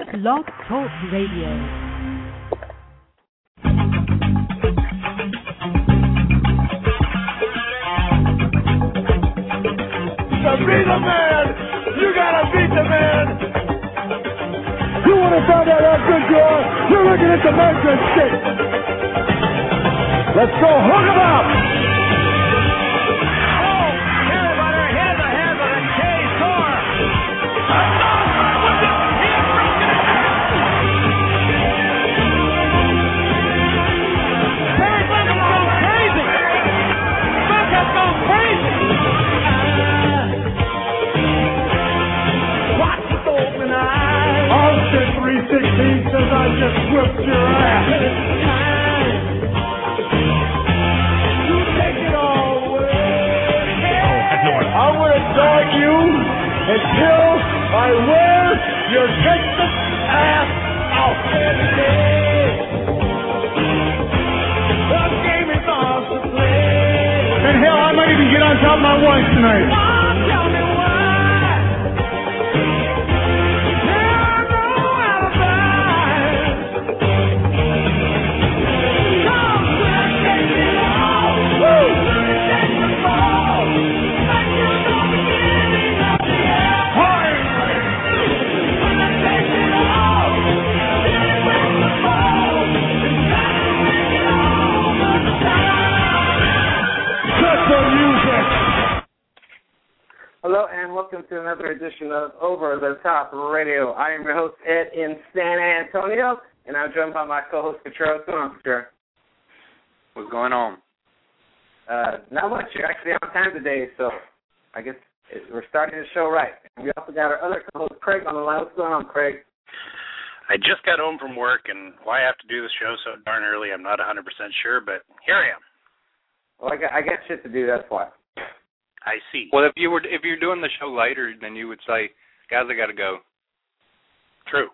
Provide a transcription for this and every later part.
Blog Talk Radio. To be the man, you gotta beat the man. You want to find out how good you are? You're looking at the measuring stick. Let's go, hook 'em up. Oh, everybody, here's a hand of the K-Tor. Terry Funk has gone crazy. Funk has gone crazy. Watch with open eyes. Austin 316 says I just whipped your ass. You take it all away. I'm gonna dog you until I wear your Texas ass out. The game is off to play. And hell, I might even get on top of my wife tonight. Tell me why. There are no alibis. Come, let's take it all. Woo! Take the ball. Like you're the beginning of the end. Let's take it all. Hit it with the ball. It's time to make it all the time. Cut the music. Hello and welcome to another edition of Over the Top Radio. I am your host, Ed, in San Antonio, and I'm joined by my co-host, Cottrell. What's going on, Cottrell? What's going on? Not much. You're actually on time today, so I guess we're starting the show right. And we also got our other co-host, Craig, on the line. What's going on, Craig? I just got home from work, and why I have to do the show so darn early, I'm not 100% sure, but here I am. Well, I got shit to do, that's why. I see. Well, if you're doing the show later, then you would say, guys, I got to go. True.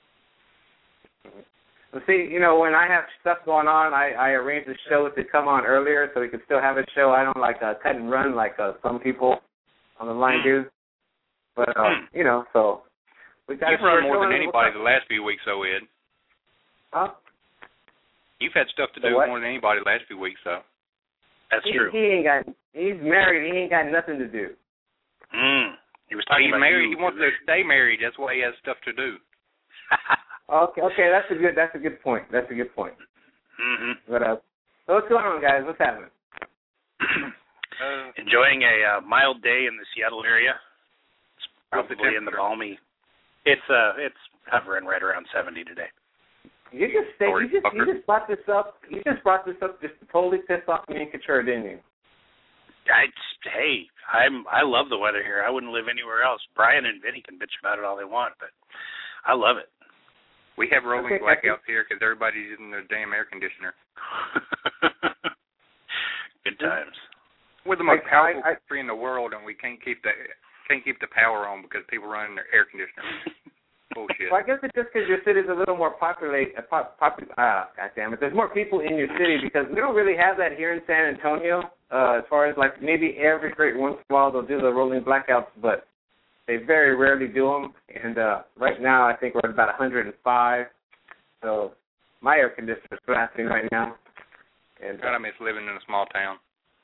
Well, see, when I have stuff going on, I arrange the show to come on earlier so we can still have a show. I don't like cut and run like some people on the line do. But, so we got You've run more than anybody the last few weeks, though, Ed. Huh? You've had stuff to do more than anybody the last few weeks, though. That's true. He's married. He ain't got nothing to do. He was talking He's about married. you. He wants to stay married. That's why he has stuff to do. Okay, that's a good point. Mm-hmm. But so what's going on, guys? What's happening? Enjoying a mild day in the Seattle area. It's probably in the balmy. It's hovering right around 70 today. You just brought this up. You just brought this up just to totally piss off me and Couture, didn't you? I love the weather here. I wouldn't live anywhere else. Brian and Vinny can bitch about it all they want, but I love it. We have rolling blackouts here because everybody's using their damn air conditioner. Good times. We're the most powerful country in the world, and we can't keep the power on because people run their air conditioner. Bullshit. Well, I guess it's just because your city's a little more populated. Goddammit, there's more people in your city because we don't really have that here in San Antonio. As far as like maybe every great once in a while they'll do the rolling blackouts, but they very rarely do them. And right now I think we're at about 105. So my air conditioner's blasting right now. And God, I miss living in a small town.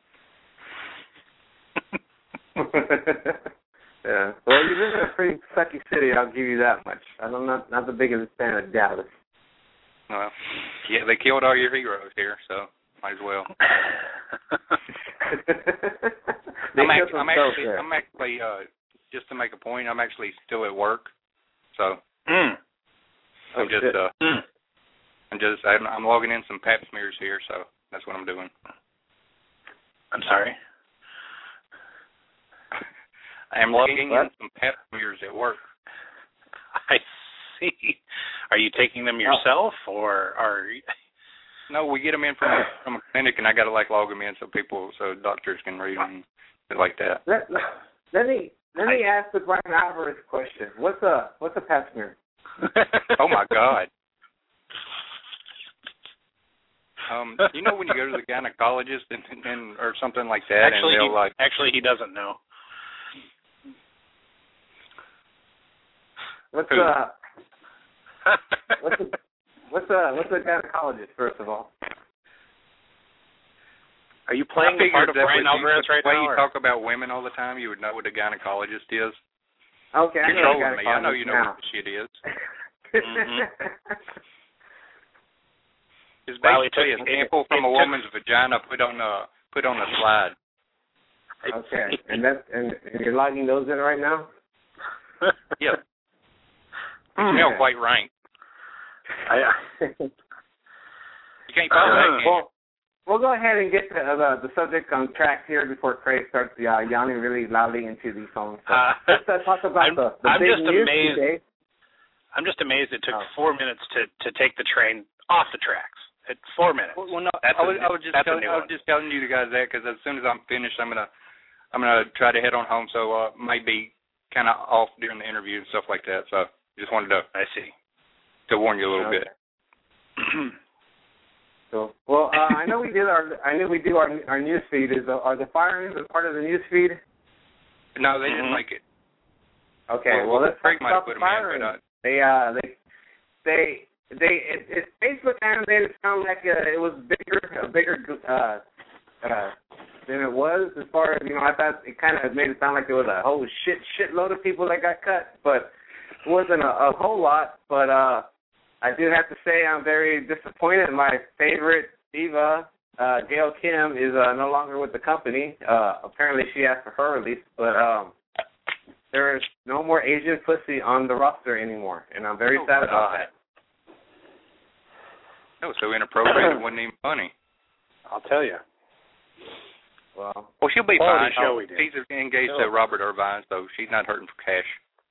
Yeah. Well, you live in a pretty sucky city, I'll give you that much. I'm not the biggest fan of Dallas. Well, yeah, they killed all your heroes here, so might as well. I'm actually just to make a point, I'm actually still at work, so I'm logging in some pap smears here, so that's what I'm doing. I'm sorry. I am logging in some pap smears at work. I see. Are you taking them yourself, or are you... No, we get them in from a clinic, and I got to log them in so doctors can read them and like that. Let me ask the Brian Alvarez question. What's a pap smear? Oh my God. When you go to the gynecologist and or something like that, actually he doesn't know. What's What's a gynecologist, first of all? Are you playing the part of Brian Alvarez right now? The way you talk about women all the time, you would know what a gynecologist is. Okay, You're trolling me. I know you know what the shit is. It's basically a sample from a woman's vagina put on a slide. Okay, and you're logging those in right now? Yep. You smell quite rank. You can't follow that, can you? We'll go ahead and get the subject on track here before Craig starts yawning really loudly into the phone. So let's talk about the big news today. I'm just amazed it took 4 minutes to take the train off the tracks. It's 4 minutes. Well, no, I was just telling you guys that because as soon as I'm finished, I'm gonna try to head on home. So might be kind of off during the interview and stuff like that. So just wanted to to warn you a little bit. So, well, I know we do our news feed. Are the firings a part of the news feed? No, they didn't like it. Okay, well let's talk about the firings. It's Facebook animated. It sounded like it was bigger than it was. As far as I thought it kind of made it sound like there was a whole shitload of people that got cut, but it wasn't a whole lot. But I do have to say I'm very disappointed. My favorite diva, Gail Kim, is no longer with the company. Apparently she asked for her release, but there is no more Asian pussy on the roster anymore, and I'm very sad about that. That was so inappropriate it wasn't even funny. I'll tell you. Well, she'll be fine. She's engaged to Robert Irvine, so she's not hurting for cash.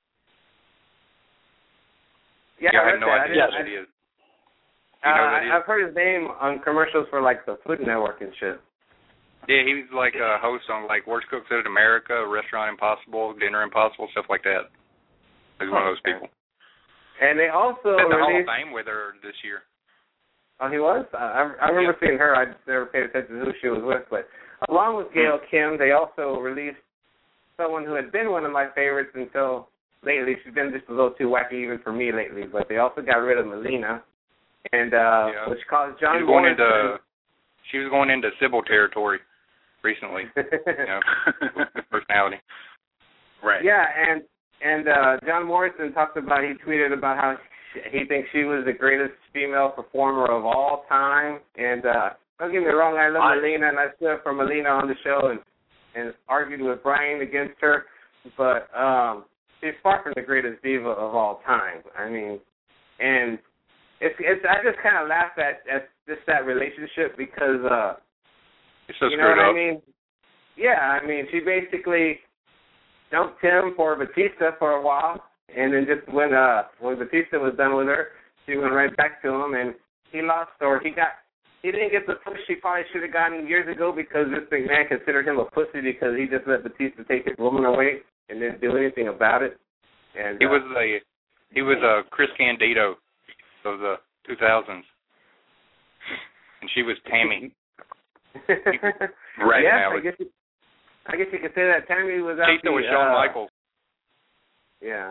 Yeah, I have no idea who that is. I've heard his name on commercials for like the Food Network and shit. Yeah, he was like a host on like Worst Cooks in America, Restaurant Impossible, Dinner Impossible, stuff like that. He's one of those people. And they also the Hall of Fame with her this year. Oh, he was? I remember seeing her. I never paid attention to who she was with. But along with Gail Kim, they also released someone who had been one of my favorites until lately. She's been just a little too wacky even for me lately. But they also got rid of Melina, and which caused John Morrison. She was going into Sybil territory recently. With personality. Right. Yeah, and John Morrison talked about. He tweeted about how he thinks she was the greatest female performer of all time. And don't get me wrong, I love Melina, and I stood up for Melina on the show and argued with Brian against her. But she's far from the greatest diva of all time. I mean, and it's I just kind of laugh at just that relationship because it's so you know what up. I mean? Yeah, I mean, she basically dumped him for Batista for a while. And then just when Batista was done with her, she went right back to him, and he lost, or he didn't get the push he probably should have gotten years ago because this big man considered him a pussy because he just let Batista take his woman away and didn't do anything about it. And he was a Chris Candido of the 2000s, and she was Tammy. Right. Yes, I guess you could say that Tammy was out. Batista was Shawn Michaels. Yeah.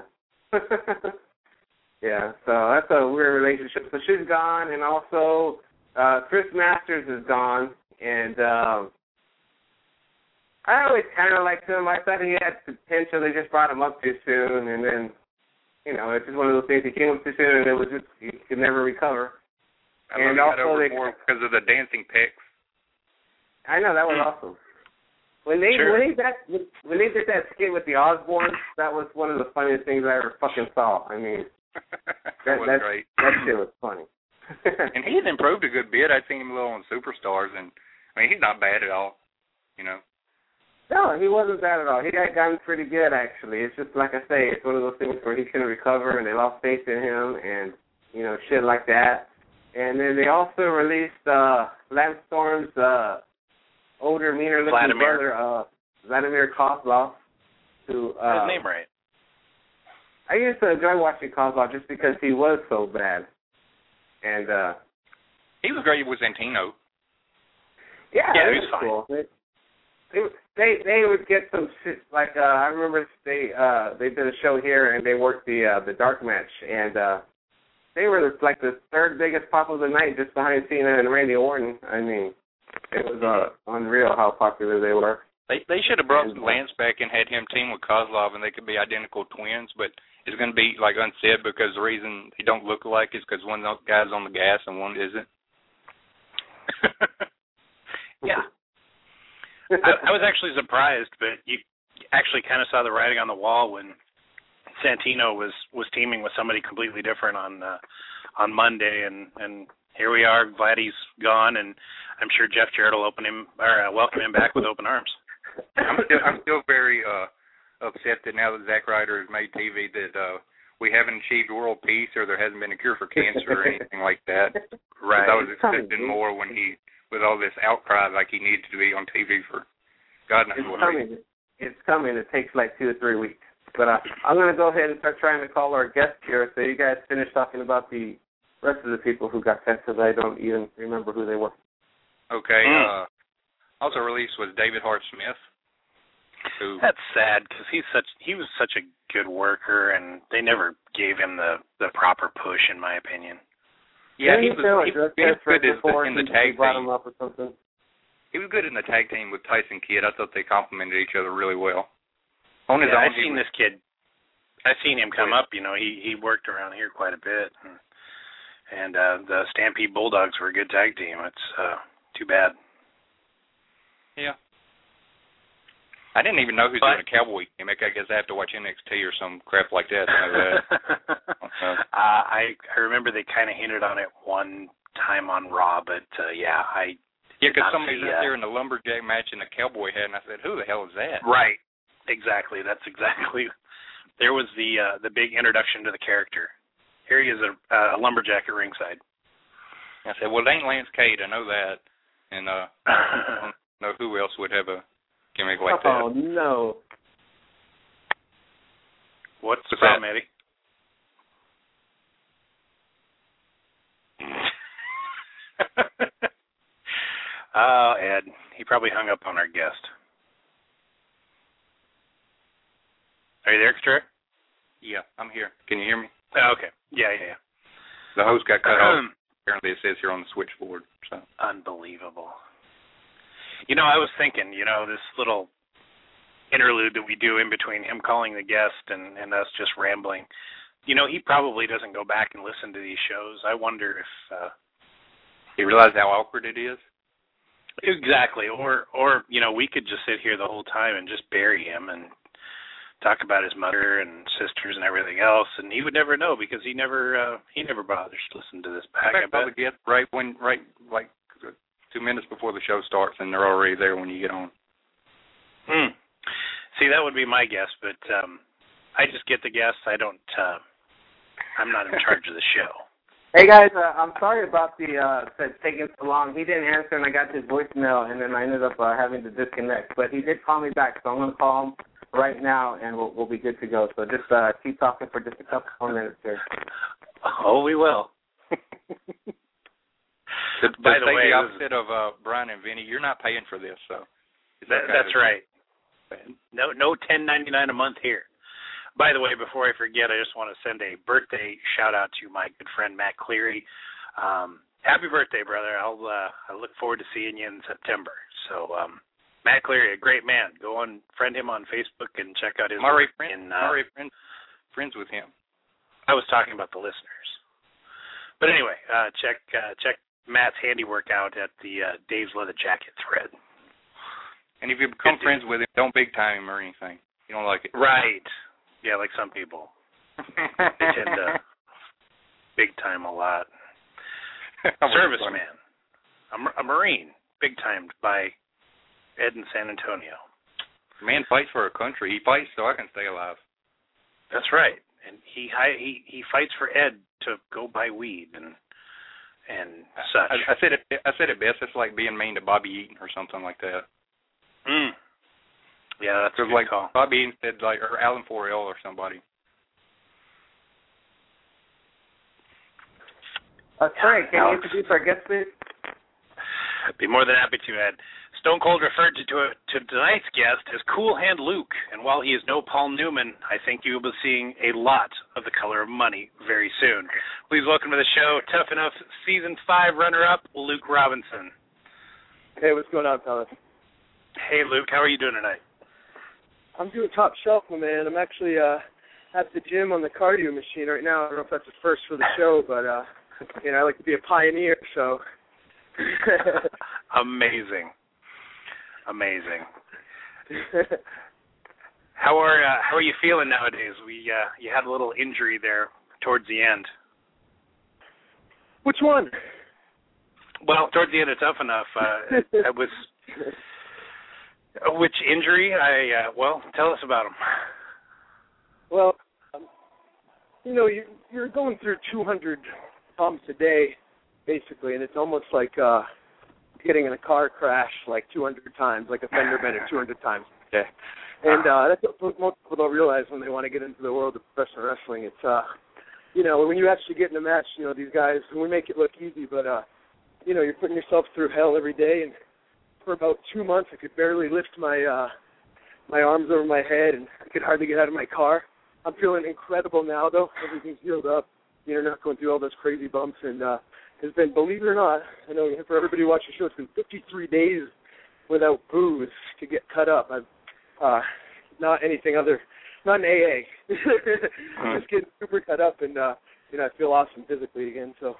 Yeah, so that's a weird relationship. So she's gone, and also Chris Masters is gone, and I always kind of liked him. I thought he had potential. They just brought him up too soon, and then, it's just one of those things. He came up too soon, and it was just, he could never recover. And also because of the dancing pics. I know, that was awesome. When they did that skit with the Osbournes, that was one of the funniest things I ever fucking saw. I mean, that was great. That shit was funny. And he's improved a good bit. I've seen him a little on Superstars, and I mean, he's not bad at all. No, he wasn't bad at all. He got gotten pretty good, actually. It's just like I say, it's one of those things where he couldn't recover, and they lost faith in him, and shit like that. And then they also released Lance Storm's older, meaner-looking brother, Vladimir Kozlov. Who, his name right. I used to enjoy watching Kozlov just because he was so bad. And he was great with Santino. Yeah, he was fine. Cool. They would get some shit, like I remember they did a show here and they worked the dark match, and they were like the third biggest pop of the night, just behind Cena and Randy Orton. I mean, it was unreal how popular they were. They should have brought Lance back and had him team with Kozlov, and they could be identical twins, but it's going to be like unsaid because the reason they don't look alike is because one guy's on the gas and one isn't. Yeah. I was actually surprised, but you actually kind of saw the writing on the wall when Santino was teaming with somebody completely different on Monday, and here we are. Glad he's gone, and I'm sure Jeff Jarrett will welcome him back with open arms. I'm still very upset that now that Zack Ryder has made TV that we haven't achieved world peace or there hasn't been a cure for cancer or anything like that. Right. I was expecting more when he, with all this outcry, like he needed to be on TV for God knows what reason. It's coming. It takes like 2 to 3 weeks. But I'm going to go ahead and start trying to call our guest here so you guys finish talking about the rest of the people who got sent because I don't even remember who they were. Okay. Also released was David Hart Smith. That's sad because he was such a good worker, and they never gave him the proper push, in my opinion. Yeah, he was good in the tag team. Up or something. He was good in the tag team with Tyson Kidd. I thought they complemented each other really well. On his own, I've seen this kid. I've seen him come up. You know, he worked around here quite a bit, and the Stampede Bulldogs were a good tag team. It's too bad. Yeah. I didn't even know who's doing a cowboy gimmick. I guess I have to watch NXT or some crap like that. I remember they kind of hinted on it one time on Raw, but I because somebody's out there in a lumberjack match in a cowboy hat, and I said, "Who the hell is that?" Right, exactly. That's exactly. There was the big introduction to the character. Here he is, a lumberjack at ringside. I said, "Well, it ain't Lance Cade. I know that," and I don't know who else would have a gimmick like that. Oh, no. What's the problem, Eddie? Oh, Ed. He probably hung up on our guest. Are you there, Extra? Yeah, I'm here. Can you hear me? Oh, okay. Yeah. The host got cut off. Apparently it says here on the switchboard. So. Unbelievable. You know, I was thinking, this little interlude that we do in between him calling the guest and us just rambling, he probably doesn't go back and listen to these shows. I wonder if he realized how awkward it is. Exactly. Or we could just sit here the whole time and just bury him and talk about his mother and sisters and everything else, and he would never know because he never bothers to listen to this back. I probably get right like 2 minutes before the show starts, and they're already there when you get on. See, that would be my guess, but I just get the guests. I'm not in charge of the show. Hey guys, I'm sorry about the taking so long. He didn't answer, and I got his voicemail, and then I ended up having to disconnect. But he did call me back, so I'm going to call him right now, and we'll be good to go. So just keep talking for just a couple more minutes here. Oh, we will. By the way, the opposite of Brian and Vinny, you're not paying for this, so that's right. No $10.99 a month here. By the way, before I forget, I just want to send a birthday shout out to my good friend Matt Cleary. Happy birthday, brother! I look forward to seeing you in September. So, Matt Cleary, a great man. Go on, friend him on Facebook and check out his. Murray friends with him. I was talking about the listeners, but anyway, check Matt's handiwork out at the Dave's Leather Jacket thread. And if you become friends with him, don't big time him or anything. You don't like it, right? Yeah, like some people. They tend to big time a lot. Serviceman, a Marine, big timed by Ed in San Antonio. Man fights for a country. He fights so I can stay alive. That's right, and he fights for Ed to go buy weed and such. I said it best. It's like being mean to Bobby Eaton or something like that. Yeah, that's a good like call. Bobby Eaton said, or Alan Forel or somebody. Frank, can you introduce our guest, please? Be more than happy to, Ed. Stone Cold referred to tonight's guest as Cool Hand Luke, and while he is no Paul Newman, I think you will be seeing a lot of The Color of Money very soon. Please welcome to the show, Tough Enough Season 5 runner-up, Luke Robinson. Hey, what's going on, fellas? Hey, Luke, how are you doing tonight? I'm doing top shelf, my man. I'm actually at the gym on the cardio machine right now. I don't know if that's a first for the show, but I like to be a pioneer, so. Amazing. How are you feeling nowadays? You had a little injury there towards the end. Which one? Well, towards the end of Tough Enough, it was. Which injury? Well, tell us about them. Well, you're going through 200 bumps a day, basically, and it's almost like getting in a car crash like 200 times, like a fender bender 200 times a day. And that's what most people don't realize when they want to get into the world of professional wrestling. It's, when you actually get in a match, these guys, and we make it look easy, but, you're putting yourself through hell every day. And for about 2 months, I could barely lift my arms over my head, and I could hardly get out of my car. I'm feeling incredible now, though. Everything's healed up. You're not going through all those crazy bumps, and it's been, believe it or not, I know for everybody who watches the show, it's been 53 days without booze to get cut up. I've not anything other, not an AA. Just getting super cut up, and I feel awesome physically again. So.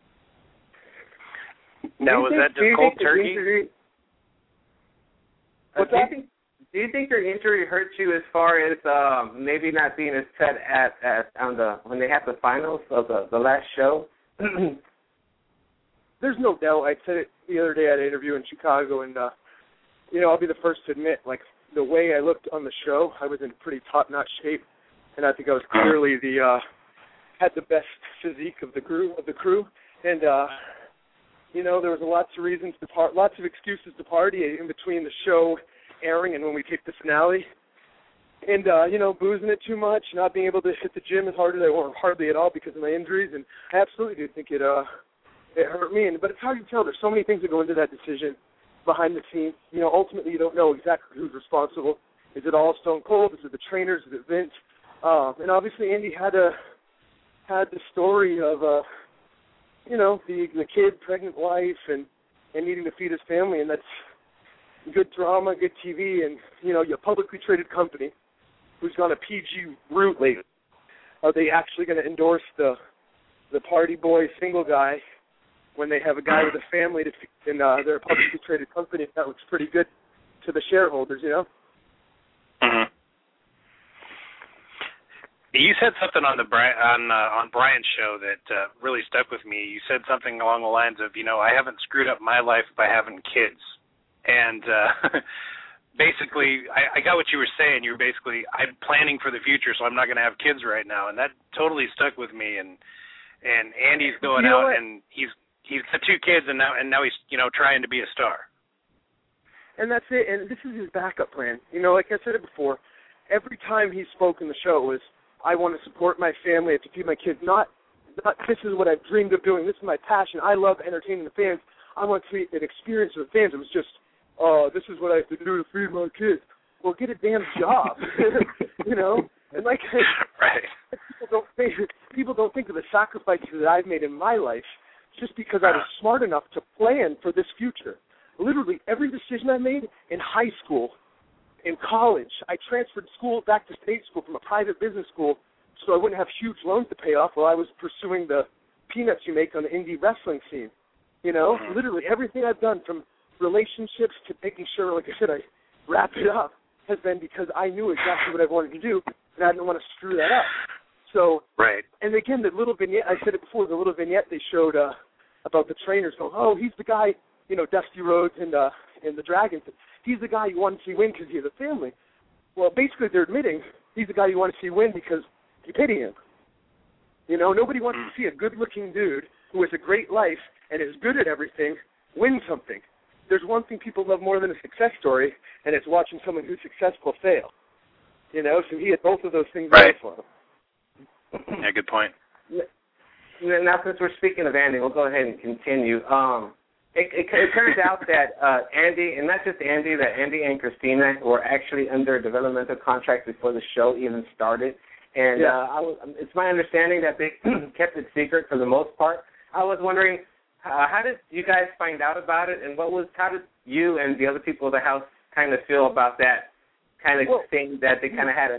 Now, was that just cold turkey? What's that? Do you think your injury hurt you as far as maybe not being as set when they have the finals of the last show? There's no doubt. I said it the other day at an interview in Chicago, and I'll be the first to admit, like the way I looked on the show, I was in pretty top-notch shape, and I think I was clearly had the best physique of the crew, and there was lots of reasons lots of excuses to party in between the show airing and when we taped the finale. And, boozing it too much, not being able to hit the gym as hard as I or hardly at all because of my injuries. And I absolutely do think it hurt me. But it's hard to tell. There's so many things that go into that decision behind the scenes. Ultimately you don't know exactly who's responsible. Is it all Stone Cold? Is it the trainers? Is it Vince? And obviously Andy had the story of, the kid, pregnant wife, and needing to feed his family, and that's good drama, good TV, and, a publicly traded company who's gone a PG route lately. Are they actually going to endorse the party boy single guy when they have a guy with a family and they're a publicly traded company? That looks pretty good to the shareholders, Mm-hmm. You said something on Brian's show that really stuck with me. You said something along the lines of, I haven't screwed up my life by having kids. And basically, I got what you were saying. You were basically, I'm planning for the future, so I'm not going to have kids right now. And that totally stuck with me. And Andy's going out, and he's got 2 kids, and now he's trying to be a star. And that's it. And this is his backup plan. Like I said it before, every time he spoke in the show was, I want to support my family, I have to feed my kids. Not this is what I've dreamed of doing. This is my passion. I love entertaining the fans. I want to create an experience for the fans. It was just, this is what I have to do to feed my kids. Well, get a damn job, And like, right. People don't think of the sacrifices that I've made in my life just because I was smart enough to plan for this future. Literally every decision I made in high school, in college, I transferred school back to state school from a private business school so I wouldn't have huge loans to pay off while I was pursuing the peanuts you make on the indie wrestling scene. Literally everything I've done from relationships to making sure, like I said, I wrap it up has been because I knew exactly what I wanted to do and I didn't want to screw that up. So, right. And again, the little vignette, I said it before, the little vignette they showed about the trainers going, he's the guy, Dusty Rhodes and the Dragons. He's the guy you want to see win because he has a family. Well, basically they're admitting he's the guy you want to see win because you pity him. Nobody wants to see a good-looking dude who has a great life and is good at everything win something. There's one thing people love more than a success story, and it's watching someone who's successful fail. So he had both of those things right for him. Yeah, good point. Now, since we're speaking of Andy, we'll go ahead and continue. it turns out that Andy, and not just Andy, that Andy and Christina were actually under a developmental contract before the show even started. And it's my understanding that they kept it secret for the most part. I was wondering, how did you guys find out about it, and how did you and the other people of the house kind of feel about that kind of thing, that they kind of had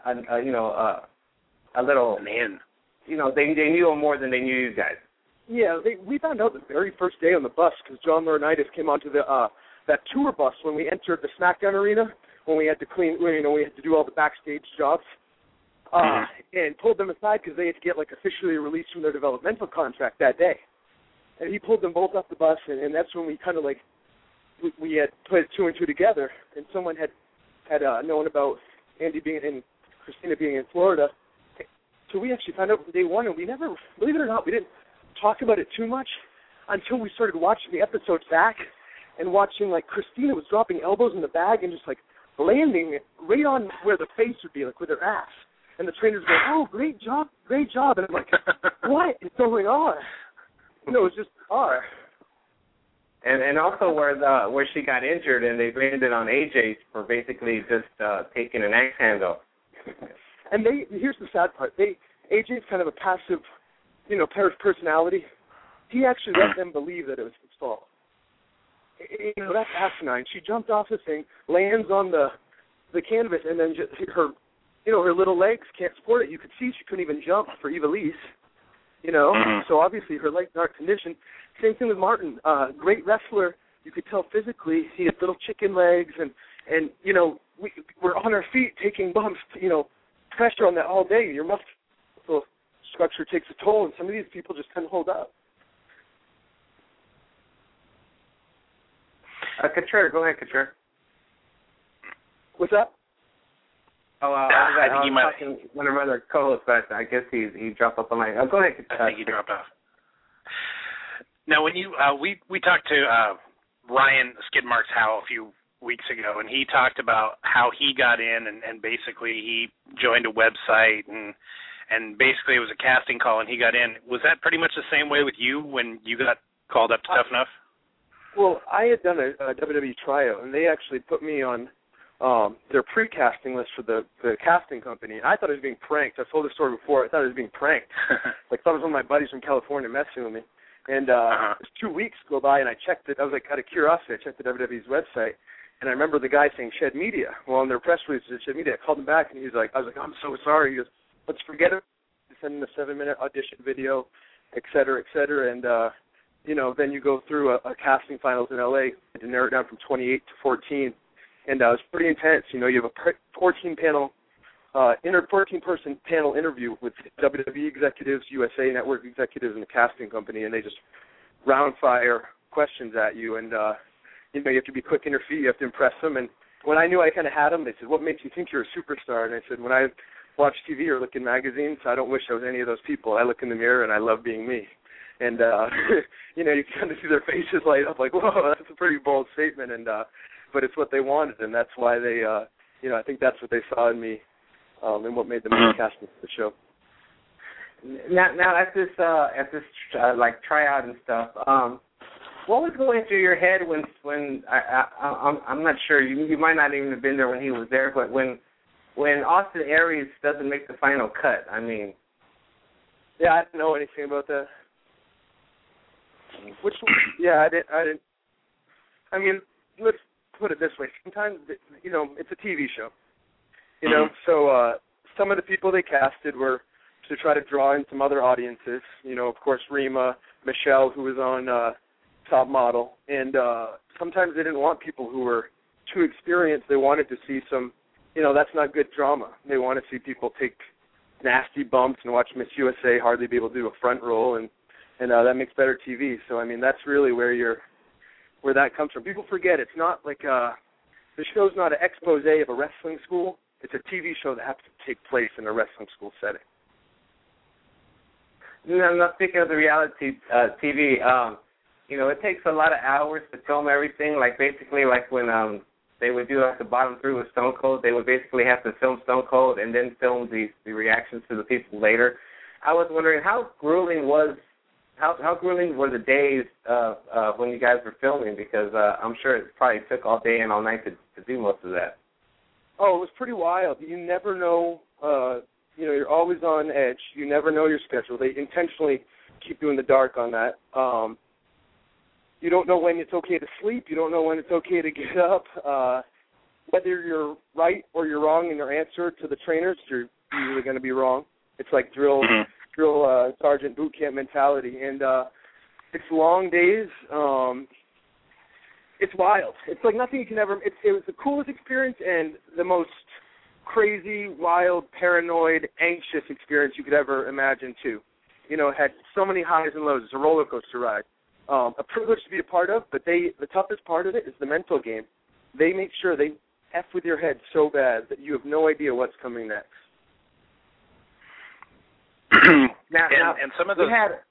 a little, man, they knew more than they knew you guys. Yeah, we found out the very first day on the bus because John Laurinaitis came onto that tour bus when we entered the SmackDown arena, when we had to we had to do all the backstage jobs, and pulled them aside because they had to get officially released from their developmental contract that day. And he pulled them both off the bus, and that's when we kind of we had put two and two together, and someone had known about Andy being in, Christina being in Florida. So we actually found out from day one, and we never, believe it or not, we didn't talk about it too much until we started watching the episodes back and watching Christina was dropping elbows in the bag and just landing right on where the face would be, with her ass. And the trainers go, "Oh, great job. And I'm like, what is going on? No, it's just bizarre. And also where she got injured, and they blamed it on AJ for basically just taking an axe handle. And here's the sad part. AJ's kind of a passive, personality. He actually let them believe that it was his fault. That's asinine. She jumped off the thing, lands on the canvas, and then just her little legs can't support it. You could see she couldn't even jump for Ivelisse. So obviously her legs aren't conditioned. Same thing with Martin. Great wrestler. You could tell physically he had little chicken legs, and we're on our feet taking bumps. Pressure on that all day. Your muscle structure takes a toll, and some of these people just couldn't hold up. Couture, go ahead, Couture. What's that? Oh, I think he might talking one of our other co-hosts, but I guess he dropped off the line. Go ahead. I think he dropped off. Now, when you we talked to Ryan Skidmarks Howe a few weeks ago, and he talked about how he got in, and basically he joined a website, and basically it was a casting call, and he got in. Was that pretty much the same way with you when you got called up to Tough Enough? Well, I had done a WWE tryout, and they actually put me on their pre-casting list for the casting company. I thought I was being pranked. I've told this story before. I thought I was being pranked. I thought it was one of my buddies from California messing with me. And it was 2 weeks go by, and I checked it. I was out of curiosity, I checked the WWE's website, and I remember the guy saying Shed Media. Well, on their press release, it said Shed Media. I called him back, and I was like, I'm so sorry. He goes, let's forget it. Send him a 7-minute audition video, et cetera, and then you go through a casting finals in LA to narrow it down from 28 to 14. And it was pretty intense. You have a 14-person panel interview with WWE executives, USA Network executives, and the casting company, and they just round-fire questions at you. And, you have to be quick in your feet. You have to impress them. And when I knew I kind of had them, they said, what makes you think you're a superstar? And I said, when I watch TV or look in magazines, I don't wish I was any of those people. I look in the mirror, and I love being me. And, you kind of see their faces light up like, whoa, that's a pretty bold statement. And but it's what they wanted, and that's why they, I think that's what they saw in me, and what made them cast me for the show. Now at this tryout and stuff, what was going through your head when I'm not sure, you might not even have been there when he was there, but when Austin Aries doesn't make the final cut, I mean. Yeah, I didn't know anything about that. I didn't. I mean, let's put it this way. Sometimes, it's a TV show. So some of the people they casted were to try to draw in some other audiences. Of course, Rima, Michelle, who was on Top Model. And sometimes they didn't want people who were too experienced. They wanted to see some, that's not good drama. They want to see people take nasty bumps and watch Miss USA hardly be able to do a front roll, and that makes better TV. So, I mean, that's really where that comes from. People forget it's not like the show's not an expose of a wrestling school. It's a TV show that has to take place in a wrestling school setting. Now, speaking of the reality TV, it takes a lot of hours to film everything. Like, basically, like when they would do the bottom three with Stone Cold, they would basically have to film Stone Cold and then film the reactions to the people later. I was wondering, how grueling was how grueling were the days when you guys were filming? Because I'm sure it probably took all day and all night to do most of that. Oh, it was pretty wild. You never know. You're always on edge. You never know your schedule. They intentionally keep you in the dark on that. You don't know when it's okay to sleep. You don't know when it's okay to get up. Whether you're right or you're wrong in your answer to the trainers, you're usually going to be wrong. It's like drill sergeant boot camp mentality, and it's long days. It's wild. It's like nothing you can ever. It was the coolest experience and the most crazy, wild, paranoid, anxious experience you could ever imagine too. It had so many highs and lows. It's a roller coaster ride. A privilege to be a part of, but the toughest part of it is the mental game. They make sure they F with your head so bad that you have no idea what's coming next. And some of those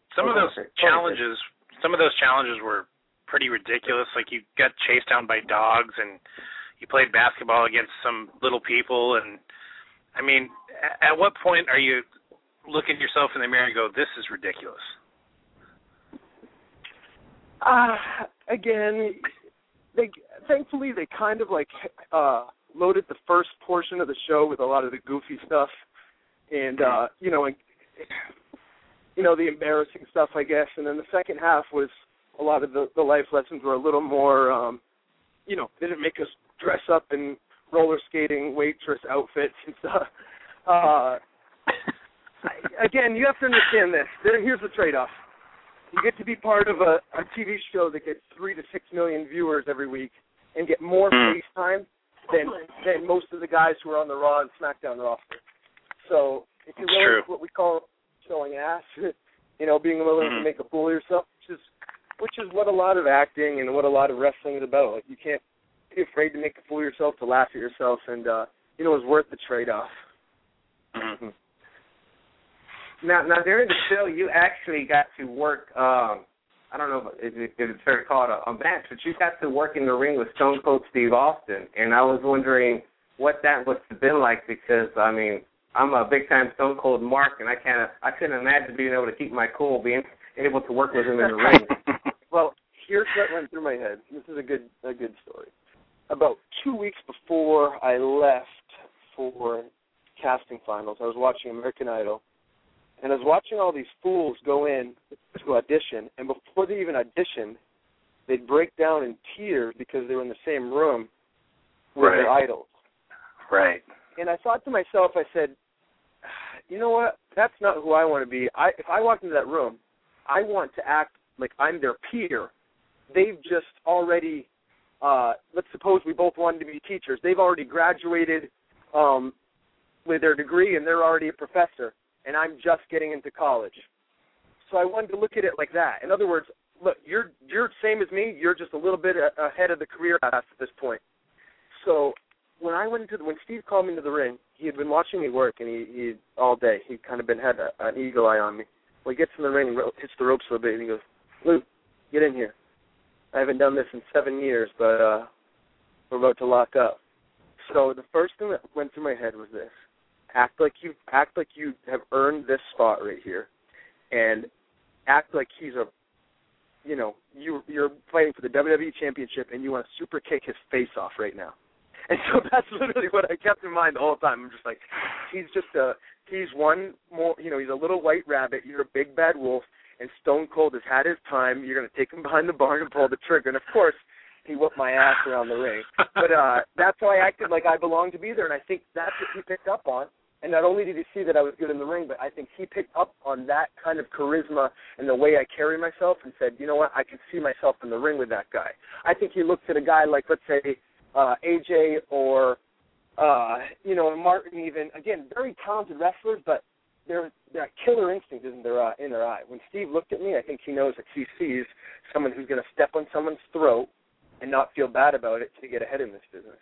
challenges were pretty ridiculous. Like you got chased down by dogs, and you played basketball against some little people. And I mean, at what point are you looking at yourself in the mirror and go, "This is ridiculous"? Again, thankfully they kind of like loaded the first portion of the show with a lot of the goofy stuff, and the embarrassing stuff, I guess. And then the second half was a lot of the life lessons were a little more, they didn't make us dress up in roller skating waitress outfits and stuff. Again, you have to understand this. Here's the trade-off. You get to be part of a TV show that gets 3 to 6 million viewers every week and get more face time than most of the guys who are on the Raw and SmackDown roster. So if you're willing to what we call showing ass, being willing to make a fool of yourself, which is what a lot of acting and what a lot of wrestling is about. Like you can't be afraid to make a fool of yourself, to laugh at yourself, and it was worth the trade-off. Mm-hmm. Now during the show, you actually got to work. I don't know if it's fair to call it a match, but you got to work in the ring with Stone Cold Steve Austin, and I was wondering what that must have been like, because I mean, I'm a big time Stone Cold mark, and I couldn't imagine being able to keep my cool, being able to work with him in the ring. Well, here's what went through my head. This is a good story. About 2 weeks before I left for casting finals, I was watching American Idol. And I was watching all these fools go in to audition, and before they even auditioned, they'd break down in tears because they were in the same room with their idols. Right. And I thought to myself, I said, you know what? That's not who I want to be. If I walk into that room, I want to act like I'm their peer. They've just already, let's suppose we both wanted to be teachers. They've already graduated with their degree, and they're already a professor. And I'm just getting into college. So I wanted to look at it like that. In other words, look, you're same as me. You're just a little bit ahead of the career path at this point. So when Steve called me into the ring, he had been watching me work, and he all day. He'd kind of had an eagle eye on me. Well, he gets in the ring and hits the ropes a little bit, and he goes, "Luke, get in here. I haven't done this in 7 years, but we're about to lock up." So the first thing that went through my head was this. Act like you have earned this spot right here, and act like you're fighting for the WWE Championship, and you want to super kick his face off right now. And so that's literally what I kept in mind the whole time. I'm just like, he's one more, he's a little white rabbit. You're a big bad wolf, and Stone Cold has had his time. You're going to take him behind the barn and pull the trigger. And of course, he whooped my ass around the ring. But that's how I acted like I belonged to be there, and I think that's what he picked up on. And not only did he see that I was good in the ring, but I think he picked up on that kind of charisma and the way I carry myself and said, you know what, I can see myself in the ring with that guy. I think he looked at a guy like, let's say, AJ or, Martin even. Again, very talented wrestlers, but that killer instinct is in their eye. When Steve looked at me, I think he knows that he sees someone who's going to step on someone's throat and not feel bad about it to get ahead in this business.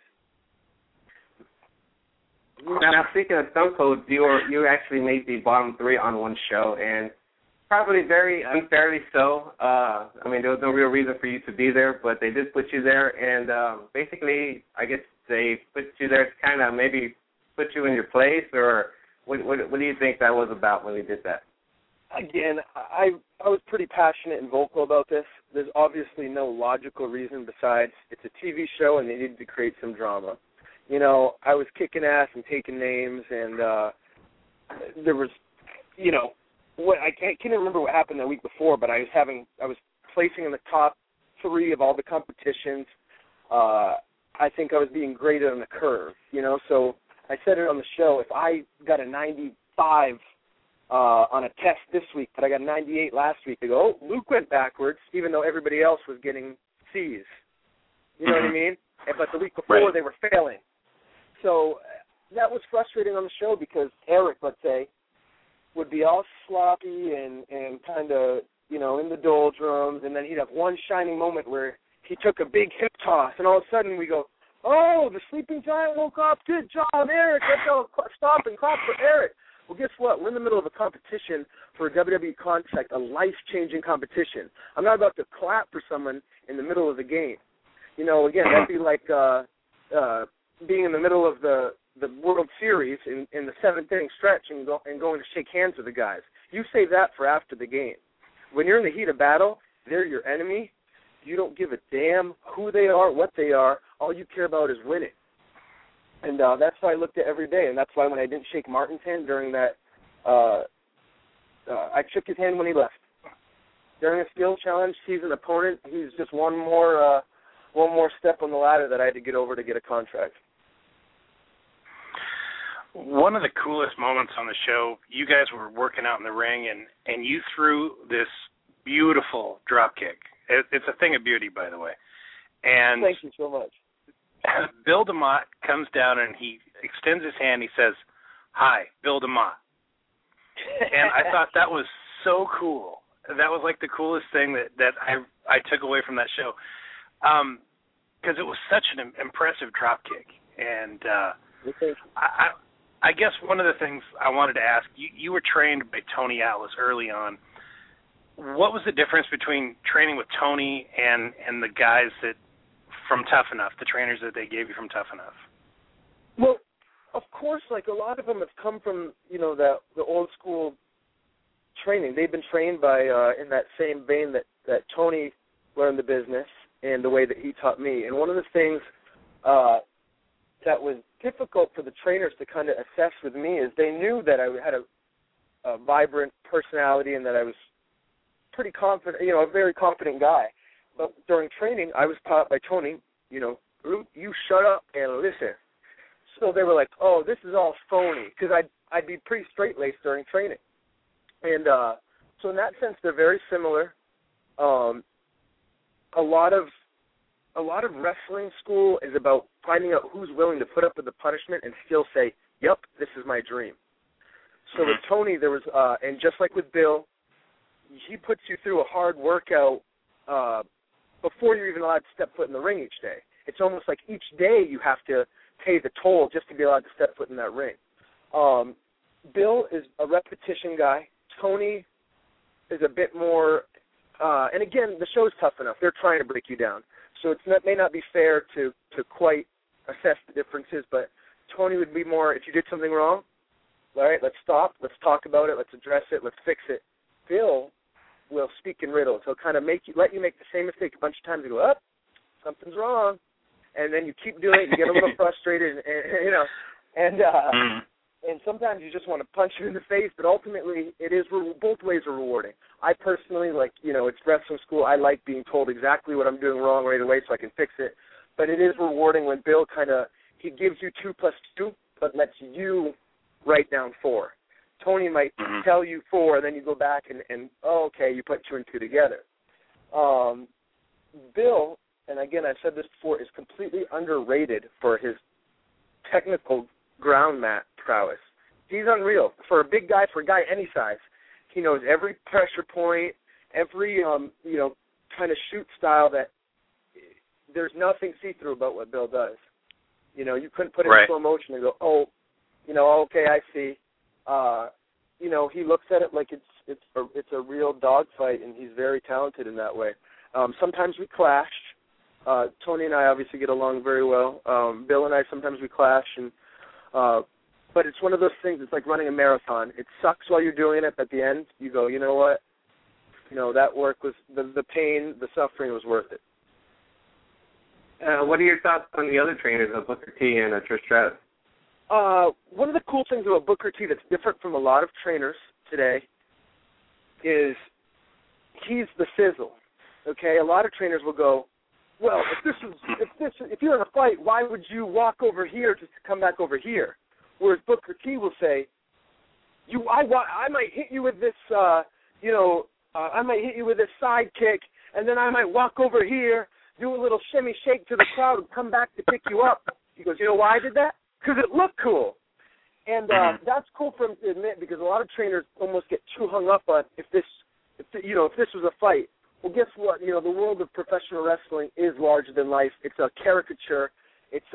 Now, speaking of Stone Cold, you actually made the bottom 3 on one show, and probably very unfairly so. I mean, there was no real reason for you to be there, but they did put you there, and basically, I guess they put you there to kind of maybe put you in your place, or what do you think that was about when they did that? again, I was pretty passionate and vocal about this. There's obviously no logical reason besides it's a TV show and they needed to create some drama. You know, I was kicking ass and taking names, and there was, you know, I can't remember what happened the week before, but I was placing in the top 3 of all the competitions. I think I was being graded on the curve, you know. So I said it on the show. If I got a 95 on a test this week, but I got a 98 last week, they go, oh, Luke went backwards, even though everybody else was getting C's. You know what I mean? But the week before, they were failing. So that was frustrating on the show because Eric, let's say, would be all sloppy and kind of, you know, in the doldrums, and then he'd have one shining moment where he took a big hip toss, and all of a sudden we go, oh, the sleeping giant woke up. Good job, Eric. Let's all stop and clap for Eric. Well, guess what? We're in the middle of a competition for a WWE contract, a life-changing competition. I'm not about to clap for someone in the middle of the game. You know, again, that'd be like being in the middle of the World Series in the 7th inning stretch and going to shake hands with the guys. You save that for after the game. When you're in the heat of battle, they're your enemy. You don't give a damn who they are, what they are. All you care about is winning. And that's why I looked at every day, and that's why when I didn't shake Martin's hand during that, I shook his hand when he left. During a skill challenge, he's an opponent. He's just one more step on the ladder that I had to get over to get a contract. One of the coolest moments on the show, you guys were working out in the ring, and you threw this beautiful drop kick. It's a thing of beauty, by the way. And thank you so much. Bill DeMott comes down and he extends his hand. He says, "Hi, Bill DeMott." And I thought that was so cool. That was like the coolest thing that I took away from that show, because it was such an impressive drop kick. And I guess one of the things I wanted to ask, you were trained by Tony Atlas early on. What was the difference between training with Tony and the guys that from Tough Enough, the trainers that they gave you from Tough Enough? Well, of course, like a lot of them have come from, you know, the old school training. They've been trained by in that same vein that Tony learned the business and the way that he taught me. And one of the things that was difficult for the trainers to kind of assess with me is they knew that I had a vibrant personality and that I was pretty confident, you know, a very confident guy. But during training, I was taught by Tony, you know, you shut up and listen. So they were like, oh, this is all phony, because I'd be pretty straight-laced during training. And so in that sense, they're very similar. A lot of wrestling school is about finding out who's willing to put up with the punishment and still say, yep, this is my dream. So with Tony, there was, and just like with Bill, he puts you through a hard workout before you're even allowed to step foot in the ring each day. It's almost like each day you have to pay the toll just to be allowed to step foot in that ring. Bill is a repetition guy. Tony is a bit more, and again, the show's Tough Enough. They're trying to break you down. So it may not be fair to quite assess the differences, but Tony would be more, if you did something wrong, all right, let's stop, let's talk about it, let's address it, let's fix it. Bill will speak in riddles. He'll kind of let you make the same mistake a bunch of times. You go, oh, something's wrong. And then you keep doing it, you get a little frustrated, and you know, and sometimes you just want to punch him in the face, but ultimately it is, both ways are rewarding. I personally, like, you know, it's wrestling school. I like being told exactly what I'm doing wrong right away so I can fix it. But it is rewarding when Bill he gives you 2 + 2, but lets you write down 4. Tony might tell you 4, and then you go back and oh, okay, you put 2 and 2 together. Bill, and again, I've said this before, is completely underrated for his technical ground mat prowess. He's unreal. For a big guy, for a guy any size, he knows every pressure point, every, you know, kind of shoot style that there's nothing see-through about what Bill does. You know, you couldn't put it in slow motion and go, oh, you know, okay, I see. You know, he looks at it like it's a real dogfight, and he's very talented in that way. Sometimes we clash. Tony and I obviously get along very well. Bill and I, sometimes we clash, and But it's one of those things, it's like running a marathon. It sucks while you're doing it, but at the end, you go, you know what? You know, that work was, the pain, the suffering was worth it. What are your thoughts on the other trainers, Booker T and Trish Stratus? One of the cool things about Booker T that's different from a lot of trainers today is he's the sizzle. Okay, a lot of trainers will go, well, if you're in a fight, why would you walk over here just to come back over here? Whereas Booker T will say, I might hit you with this, I might hit you with this side kick, and then I might walk over here, do a little shimmy shake to the crowd, and come back to pick you up. He goes, you know why I did that? Because it looked cool. And that's cool for him to admit, because a lot of trainers almost get too hung up on if this was a fight. Well, guess what? You know, the world of professional wrestling is larger than life. It's a caricature. It's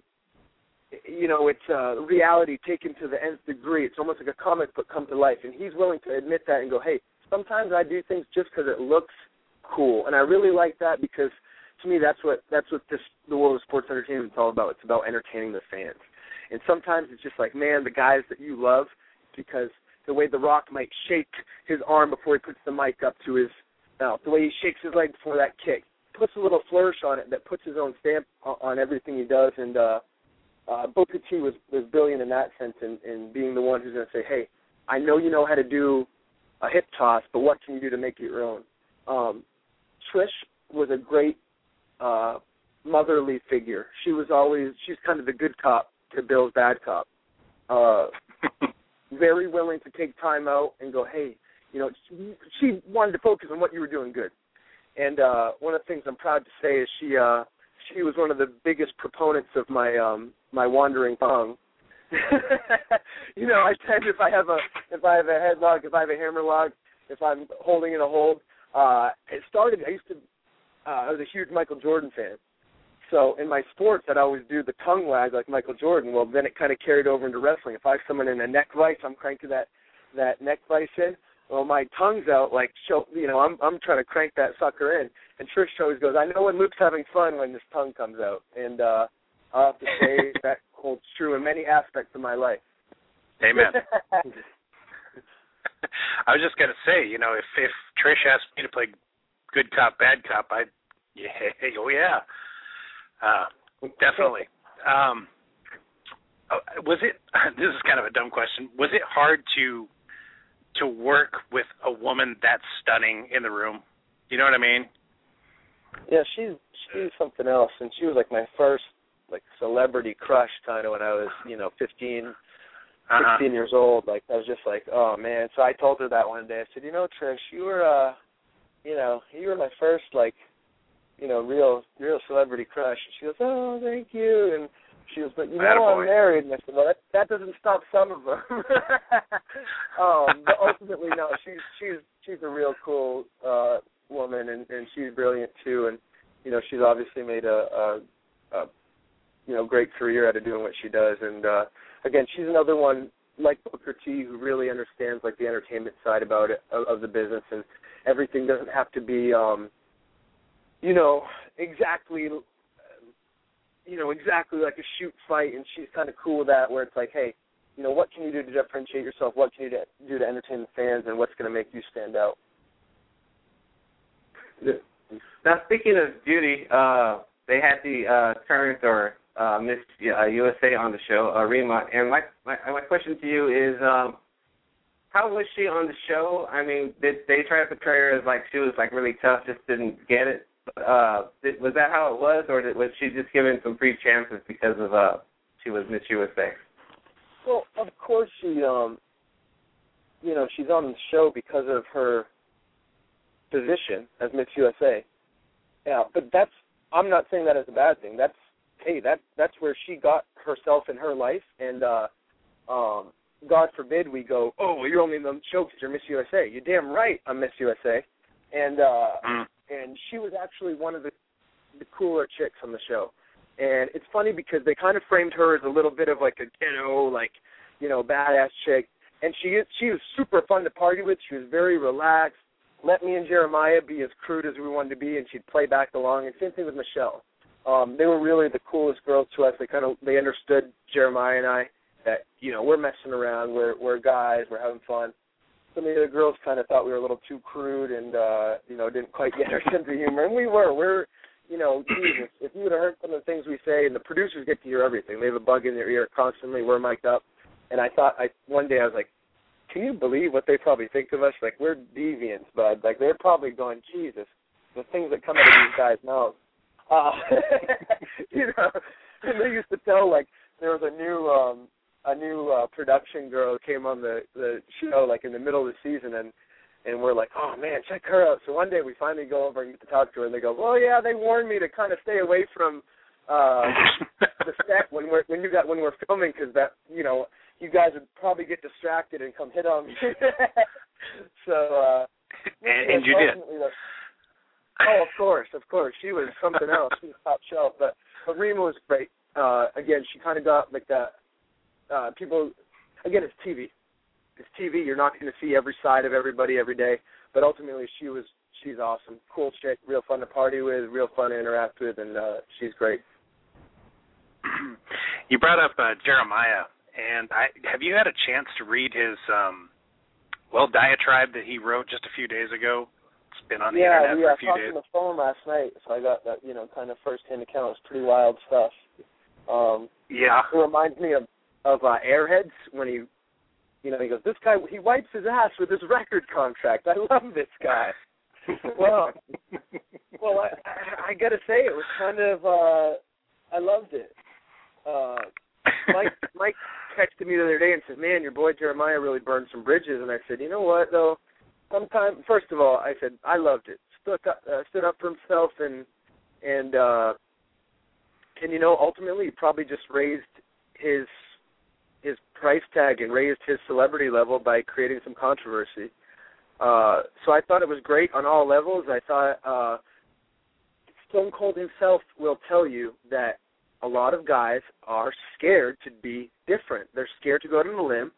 reality taken to the nth degree. It's almost like a comic book come to life. And he's willing to admit that and go, hey, sometimes I do things just because it looks cool. And I really like that, because to me that's what the world of sports entertainment is all about. It's about entertaining the fans. And sometimes it's just like, man, the guys that you love, because the way The Rock might shake his arm before he puts the mic up to his mouth, the way he shakes his leg before that kick, puts a little flourish on it that puts his own stamp on everything he does. And Booker T was brilliant in that sense, in being the one who's going to say, hey, I know you know how to do a hip toss, but what can you do to make it your own? Trish was a great motherly figure. She's kind of the good cop to Bill's bad cop. Very willing to take time out and go, hey, you know, she wanted to focus on what you were doing good. And one of the things I'm proud to say is she was one of the biggest proponents of my wandering tongue. You know, I tend, if I have a headlock, if I have a hammer lock, if I'm holding in a hold, it started, I was a huge Michael Jordan fan. So in my sports, I'd always do the tongue wag like Michael Jordan. Well, then it kind of carried over into wrestling. If I have someone in a neck vice, I'm cranking that neck vice in. Well, my tongue's out, like, I'm trying to crank that sucker in. And Trish always goes, I know when Luke's having fun when his tongue comes out. And I'll have to say that holds true in many aspects of my life. Amen. I was just going to say, you know, if Trish asked me to play good cop, bad cop, definitely. Was it, this is kind of a dumb question, was it hard to work with a woman that stunning in the room? You know what I mean? Yeah, she's something else, and she was like my first like celebrity crush kind of when I was, 15, 16 years old. Like, I was just like, oh man. So I told her that one day. I said, Trish, you were my first like, real celebrity crush. And she goes, oh, thank you. And she goes, but I'm married. And I said, well, that doesn't stop some of them. But ultimately, no, she's a real cool woman, and she's brilliant too. And she's obviously made a great career out of doing what she does. And again, she's another one like Booker T who really understands like the entertainment side about it, of the business, and everything doesn't have to be exactly like a shoot fight, and she's kind of cool with that, where it's like, hey, what can you do to differentiate yourself? What can you do to entertain the fans, and what's going to make you stand out? Now, speaking of beauty, they had the current or Miss USA on the show, Rima, and my question to you is, how was she on the show? I mean, did they try to portray her as like she was like really tough, just didn't get it? Was that how it was, or was she just given some free chances because of she was Miss USA? Well, of course she, she's on the show because of her position as Miss USA. Yeah, but I'm not saying that as a bad thing. That's where she got herself in her life, and God forbid we go, oh, you're only in the show because you're Miss USA. You're damn right I'm Miss USA. And she was actually one of the cooler chicks on the show. And it's funny because they kind of framed her as a little bit of like a ghetto, like, badass chick. And she was super fun to party with. She was very relaxed. Let me and Jeremiah be as crude as we wanted to be, and she'd play back along. And same thing with Michelle. They were really the coolest girls to us. They understood Jeremiah and I that, you know, we're messing around, we're guys, we're having fun. Some of the other girls kind of thought we were a little too crude and, you know, didn't quite get our sense of humor. And we're, you know, Jesus, if you would have heard some of the things we say, and the producers get to hear everything. They have a bug in their ear constantly. We're mic'd up. And one day I was like, can you believe what they probably think of us? Like, we're deviants, bud. Like, they're probably going, Jesus, the things that come out of these guys' mouths. You know, and they used to tell, like, there was a new production girl who came on the show, like, in the middle of the season, and we're like, oh, man, check her out. So one day we finally go over and get to talk to her, and they go, well, yeah, they warned me to kind of stay away from the set when we're filming because that, you know, you guys would probably get distracted and come hit on me. So, and you did. Oh, of course. She was something else. She was top shelf. But Rima was great. Again, she kind of got like that. People, again, it's TV. It's TV. You're not going to see every side of everybody every day. But ultimately, she's awesome. Cool chick, real fun to party with, real fun to interact with, and she's great. You brought up Jeremiah, and have you had a chance to read his diatribe that he wrote just a few days ago? It's been on the internet for a few days. Yeah, we talked on the phone last night, so I got that, you know, kind of first-hand account. It's pretty wild stuff. Yeah. It reminds me of Airheads when he goes, this guy, he wipes his ass with his record contract. I love this guy. well, I got to say, it was kind of, I loved it. Mike texted me the other day and said, man, your boy Jeremiah really burned some bridges. And I said, you know what, though? First of all, I said, I loved it. Stood up for himself and you know, ultimately he probably just raised his price tag and raised his celebrity level by creating some controversy. So I thought it was great on all levels. I thought Stone Cold himself will tell you that a lot of guys are scared to be different. They're scared to go out on a limb.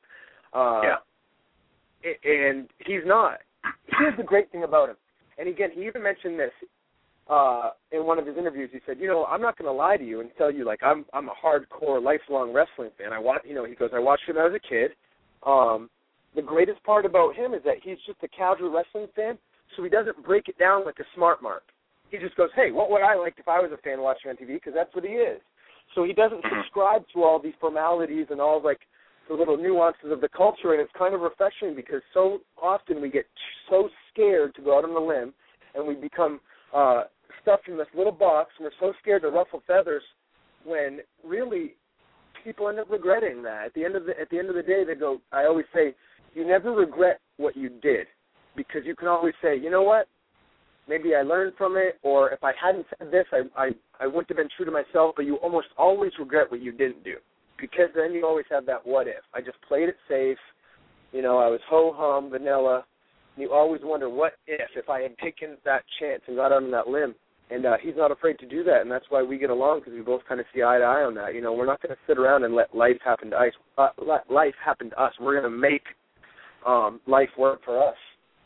And he's not. Here's the great thing about him. And again, he even mentioned this in one of his interviews. He said, you know, I'm not going to lie to you and tell you, like, I'm a hardcore, lifelong wrestling fan. He goes, I watched him as a kid. The greatest part about him is that he's just a casual wrestling fan, so he doesn't break it down like a smart mark. He just goes, hey, what would I like if I was a fan watching on TV? Because that's what he is. So he doesn't subscribe to all these formalities and all, like, the little nuances of the culture, and it's kind of refreshing because so often we get so scared to go out on a limb, and we become stuffed in this little box, and we're so scared to ruffle feathers when really people end up regretting that. At the end of the day, they go, I always say, you never regret what you did, because you can always say, you know what, maybe I learned from it, or if I hadn't said this, I wouldn't have been true to myself, but you almost always regret what you didn't do, because then you always have that what if. I just played it safe, you know, I was ho-hum, vanilla, and you always wonder what if I had taken that chance and got on that limb. And he's not afraid to do that, and that's why we get along, because we both kind of see eye to eye on that. You know, we're not going to sit around and let life happen to us. Life happen to us. We're going to make life work for us.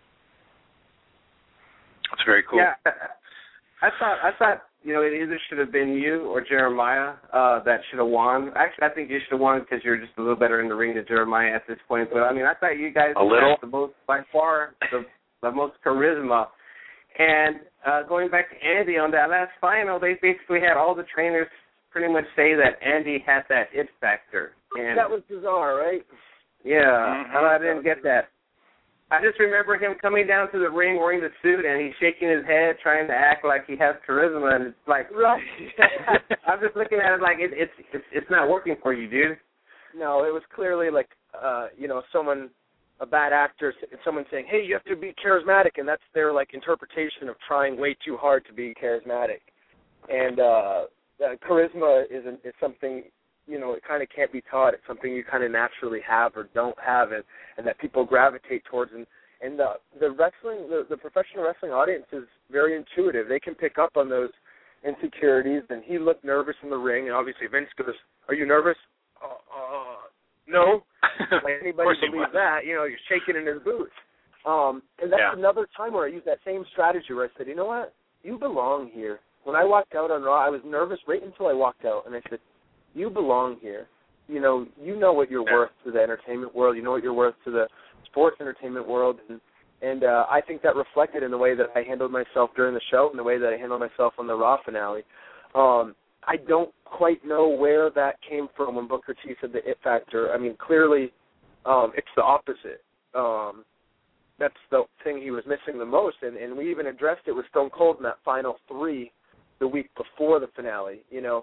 That's very cool. Yeah, I thought you know, it either should have been you or Jeremiah that should have won. Actually, I think you should have won because you're just a little better in the ring than Jeremiah at this point. But I mean, I thought you guys had the most, by far, the most charisma. And going back to Andy on that last final, they basically had all the trainers pretty much say that Andy had that it factor. And that was bizarre, right? Yeah, I didn't get that. I just remember him coming down to the ring wearing the suit, and he's shaking his head, trying to act like he has charisma, and it's like, right. I'm just looking at it like it's not working for you, dude. No, it was clearly like, you know, a bad actor, someone saying, hey, you have to be charismatic, and that's their, like, interpretation of trying way too hard to be charismatic. And charisma is something, you know, it kind of can't be taught. It's something you kind of naturally have or don't have, and that people gravitate towards. And the wrestling, the professional wrestling audience is very intuitive. They can pick up on those insecurities, and he looked nervous in the ring, and obviously Vince goes, are you nervous? No. Like anybody believes that, you know, you're shaking in his boots. And that's another time where I used that same strategy where I said, you know what, you belong here. When I walked out on Raw, I was nervous right until I walked out, and I said, you belong here. you know what you're worth to the entertainment world. You know what you're worth to the sports entertainment world, and I think that reflected in the way that I handled myself during the show and the way that I handled myself on the Raw finale. I don't quite know where that came from when Booker T said the it factor. I mean, clearly it's the opposite. That's the thing he was missing the most, and we even addressed it with Stone Cold in that final 3 the week before the finale.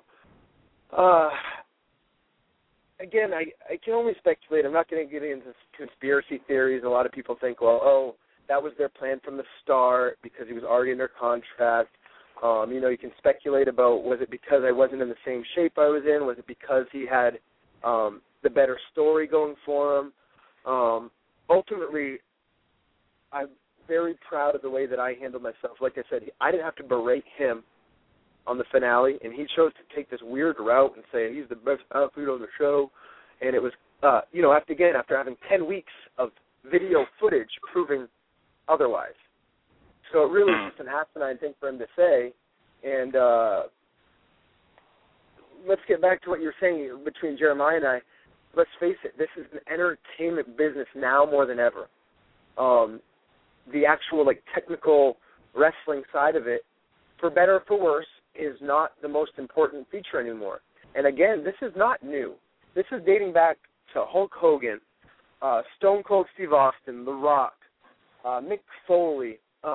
Again, I can only speculate. I'm not going to get into conspiracy theories. A lot of people think, well, that was their plan from the start because he was already under contract. You can speculate about, was it because I wasn't in the same shape I was in? Was it because he had the better story going for him? Ultimately, I'm very proud of the way that I handled myself. Like I said, I didn't have to berate him on the finale, and he chose to take this weird route and say he's the best athlete on the show. And it was, after having 10 weeks of video footage proving otherwise. So it really is just an asinine thing for him to say. And let's get back to what you're saying between Jeremiah and I. Let's face it, this is an entertainment business now more than ever. The actual, technical wrestling side of it, for better or for worse, is not the most important feature anymore. And again, this is not new. This is dating back to Hulk Hogan, Stone Cold Steve Austin, The Rock, Mick Foley,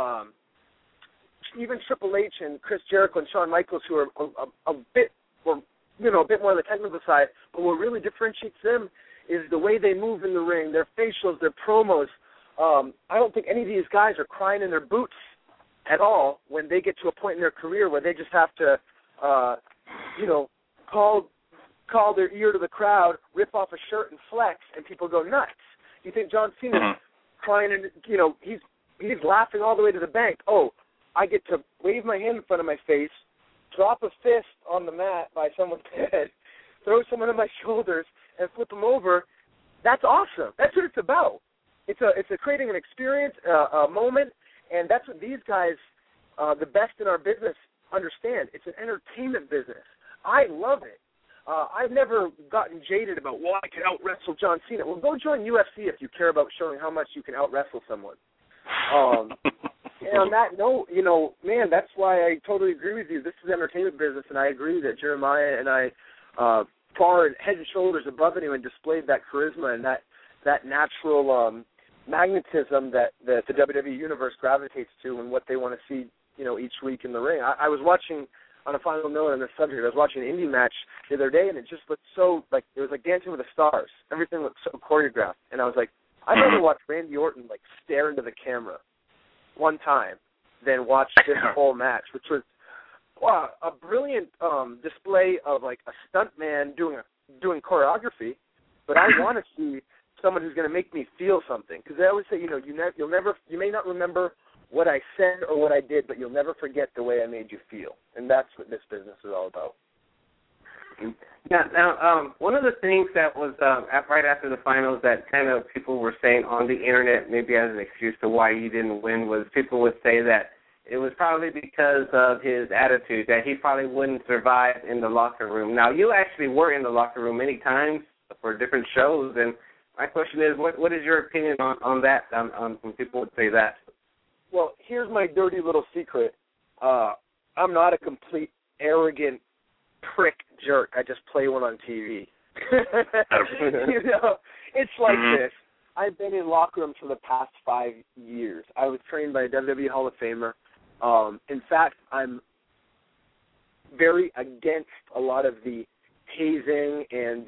even Triple H and Chris Jericho and Shawn Michaels, who are a bit more on the technical side, but what really differentiates them is the way they move in the ring, their facials, their promos. I don't think any of these guys are crying in their boots at all when they get to a point in their career where they just have to, call their ear to the crowd, rip off a shirt and flex, and people go nuts. You think John Cena's crying and, he's laughing all the way to the bank. Oh, I get to wave my hand in front of my face, drop a fist on the mat by someone's head, throw someone on my shoulders, and flip them over. That's awesome. That's what it's about. It's creating an experience, a moment, and that's what these guys, the best in our business, understand. It's an entertainment business. I love it. I've never gotten jaded about, I can out-wrestle John Cena. Well, go join UFC if you care about showing how much you can out-wrestle someone. And on that note, man, that's why I totally agree with you. This is entertainment business, and I agree that Jeremiah and I, far head and shoulders above anyone, displayed that charisma and that natural magnetism that the WWE Universe gravitates to and what they want to see, each week in the ring. I was watching, on a final note on this subject, I was watching an indie match the other day, and it just looked so, it was like Dancing with the Stars. Everything looked so choreographed. And I was like, I'd rather watch Randy Orton, stare into the camera one time than watch this whole match, which was a brilliant display of, a stuntman doing choreography. But I want to see someone who's going to make me feel something. Because I always say, you may not remember what I said or what I did, but you'll never forget the way I made you feel. And that's what this business is all about. Yeah. Now, one of the things that was right after the finals that kind of people were saying on the internet, maybe as an excuse to why he didn't win, was people would say that it was probably because of his attitude, that he probably wouldn't survive in the locker room. Now, you actually were in the locker room many times for different shows, and my question is, what is your opinion on that, on when people would say that? Well, here's my dirty little secret. I'm not a complete arrogant prick jerk. I just play one on TV. It's like this. I've been in locker rooms for the past 5 years. I was trained by a WWE Hall of Famer. In fact, I'm very against a lot of the hazing and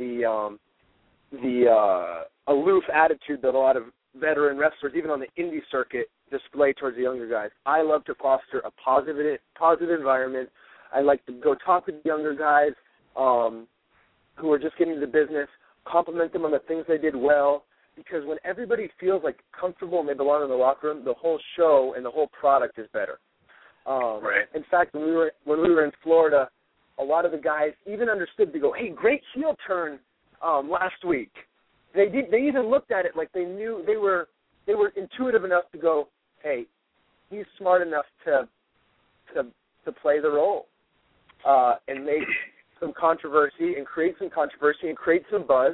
the aloof attitude that a lot of veteran wrestlers, even on the indie circuit, display towards the younger guys. I love to foster a positive environment. I like to go talk with the younger guys who are just getting into the business, compliment them on the things they did well, because when everybody feels comfortable and they belong in the locker room, the whole show and the whole product is better. Right. In fact, when we were in Florida, a lot of the guys even understood to go, hey, great heel turn last week. They even looked at it like they knew they were intuitive enough to go, hey, he's smart enough to play the role. And some controversy and create some buzz,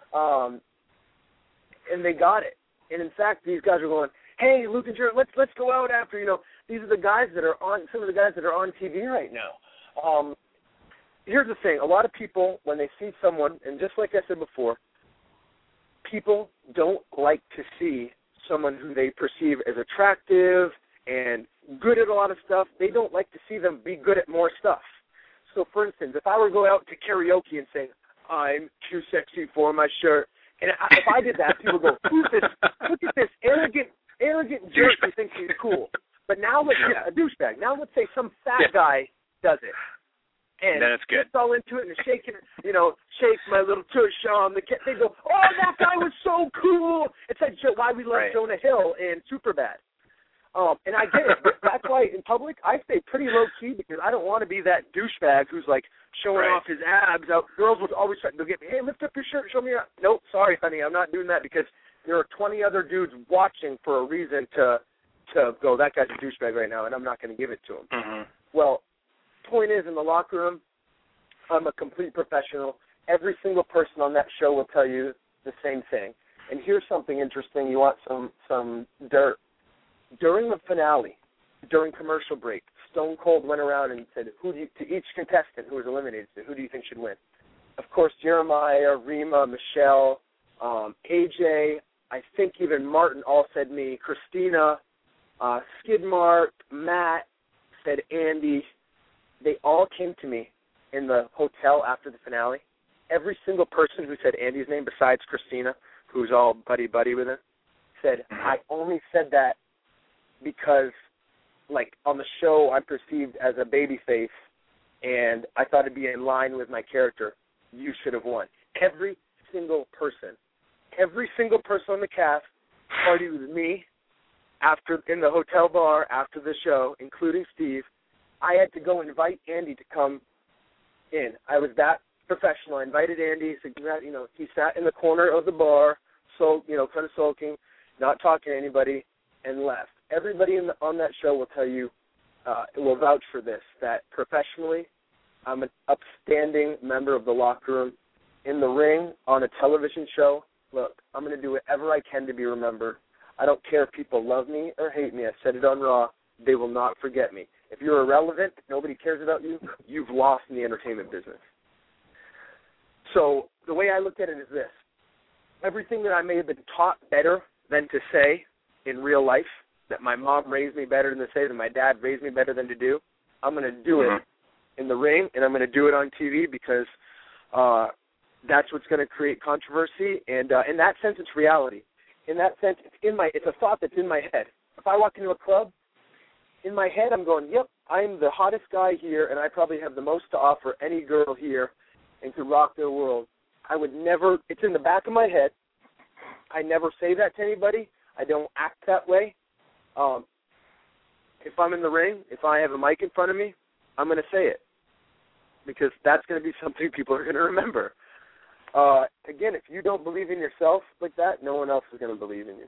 and they got it. And in fact, these guys are going, hey, Luke and Jared, let's go out after, these are the guys that are on, some of the guys that are on TV right now. Here's the thing. A lot of people, when they see someone, and just like I said before, people don't like to see someone who they perceive as attractive and good at a lot of stuff. They don't like to see them be good at more stuff. So, for instance, if I were to go out to karaoke and say, I'm too sexy for my shirt, and if I did that, people would go, who's this? Look at this arrogant jerk who thinks he's cool. But now let's get a douchebag. Now let's say some fat guy does it. And then it's good. Gets all into it and shaking, shake my little tush on the They go, oh, that guy was so cool. It's like why we love Jonah Hill in Superbad. And I get it. That's why in public I stay pretty low key because I don't want to be that douchebag who's like showing off his abs out. Girls will always try to get me, hey, lift up your shirt, show me your. Nope, sorry, honey, I'm not doing that because there are 20 other dudes watching for a reason to go, that guy's a douchebag right now, and I'm not going to give it to him. Mm-hmm. Well, point is, in the locker room, I'm a complete professional. Every single person on that show will tell you the same thing. And here's something interesting. You want some dirt. During the finale, during commercial break, Stone Cold went around and said, to each contestant who was eliminated, said, who do you think should win? Of course, Jeremiah, Rima, Michelle, AJ, I think even Martin all said me, Christina, Skidmark, Matt said Andy. They all came to me in the hotel after the finale. Every single person who said Andy's name besides Christina, who's all buddy-buddy with him, said, I only said that because, like, on the show I'm perceived as a babyface, and I thought it'd be in line with my character. You should have won. Every single person on the cast partied with me in the hotel bar after the show, including Steve. I had to go invite Andy to come in. I was that professional. I invited Andy. He sat in the corner of the bar, kind of sulking, not talking to anybody, and left. Everybody on that show will tell you, will vouch for this, that professionally, I'm an upstanding member of the locker room. In the ring, on a television show, look, I'm going to do whatever I can to be remembered. I don't care if people love me or hate me. I said it on Raw. They will not forget me. If you're irrelevant, if nobody cares about you, you've lost in the entertainment business. So the way I look at it is this. Everything that I may have been taught better than to say in real life, that my mom raised me better than to say, that my dad raised me better than to do, I'm going to do it in the ring, and I'm going to do it on TV because that's what's going to create controversy. And in that sense, it's reality. In that sense, it's a thought that's in my head. If I walk into a club, in my head, I'm going, yep, I'm the hottest guy here, and I probably have the most to offer any girl here and could rock their world. I would never, it's in the back of my head. I never say that to anybody. I don't act that way. If I'm in the ring, if I have a mic in front of me, I'm going to say it because that's going to be something people are going to remember. Again, if you don't believe in yourself like that, no one else is going to believe in you.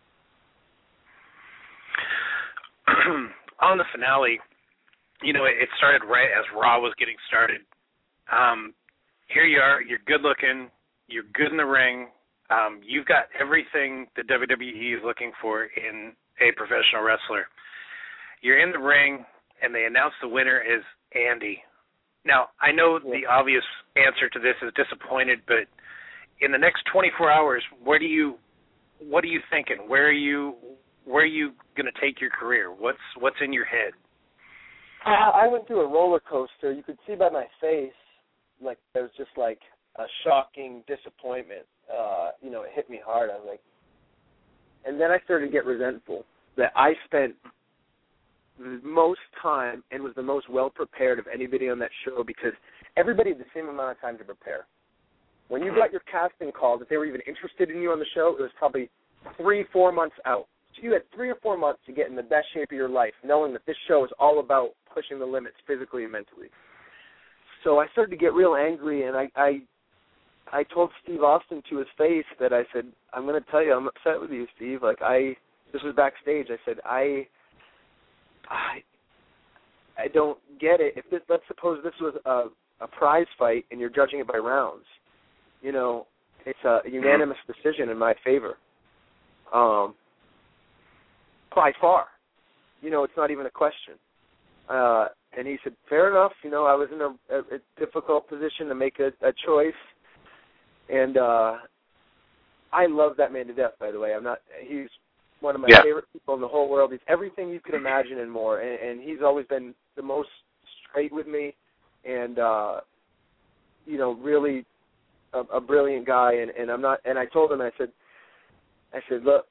On the finale, it started right as Raw was getting started. Here you are, you're good looking, you're good in the ring, you've got everything the WWE is looking for in a professional wrestler. You're in the ring, and they announce the winner is Andy. Now, I know the obvious answer to this is disappointed, but in the next 24 hours, what are you thinking? Where are you going to take your career? What's in your head? I went through a roller coaster. You could see by my face, like there was just like a shocking disappointment. It hit me hard. I was like, and then I started to get resentful that I spent the most time and was the most well-prepared of anybody on that show because everybody had the same amount of time to prepare. When you got your casting call, if they were even interested in you on the show, it was probably 3-4 months out. So you had 3 or 4 months to get in the best shape of your life, knowing that this show is all about pushing the limits physically and mentally. So I started to get real angry, and I told Steve Austin to his face that I said, I'm going to tell you, I'm upset with you, Steve. This was backstage. I said, I don't get it. Let's suppose this was a prize fight and you're judging it by rounds, you know, it's a unanimous decision in my favor. By far. You know, it's not even a question. And he said, fair enough. You know, I was in a difficult position to make a choice. And I love that man to death, by the way. He's one of my favorite people in the whole world. He's everything you could imagine and more. And he's always been the most straight with me and, you know, really a brilliant guy. And I told him, I said, look,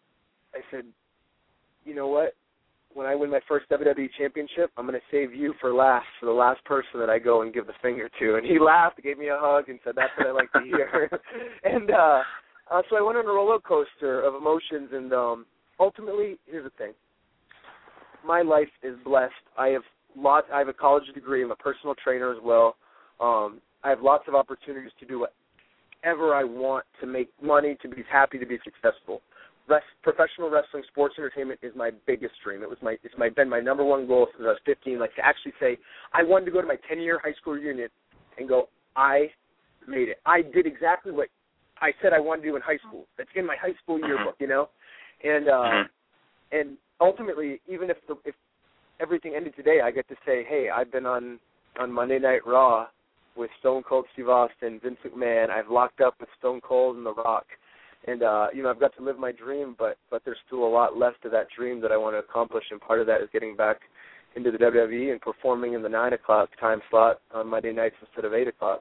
you know what? When I win my first WWE championship, I'm going to save you for the last person that I go and give the finger to. And he laughed, gave me a hug, and said, that's what I like to hear. And so I went on a roller coaster of emotions. And ultimately, here's the thing. My life is blessed. I have a college degree. I'm a personal trainer as well. I have lots of opportunities to do whatever I want to make money, to be happy, to be successful. Professional wrestling, sports entertainment is my biggest dream. It's been my number one goal since I was 15. Like to actually say, I wanted to go to my 10-year high school reunion and go, I made it. I did exactly what I said I wanted to do in high school. That's in my high school yearbook, you know. And ultimately, even if everything ended today, I get to say, hey, I've been on Monday Night Raw with Stone Cold Steve Austin, Vince McMahon. I've locked up with Stone Cold and The Rock. And, you know, I've got to live my dream, but there's still a lot left of that dream that I want to accomplish, and part of that is getting back into the WWE and performing in the 9 o'clock time slot on Monday nights instead of 8 o'clock.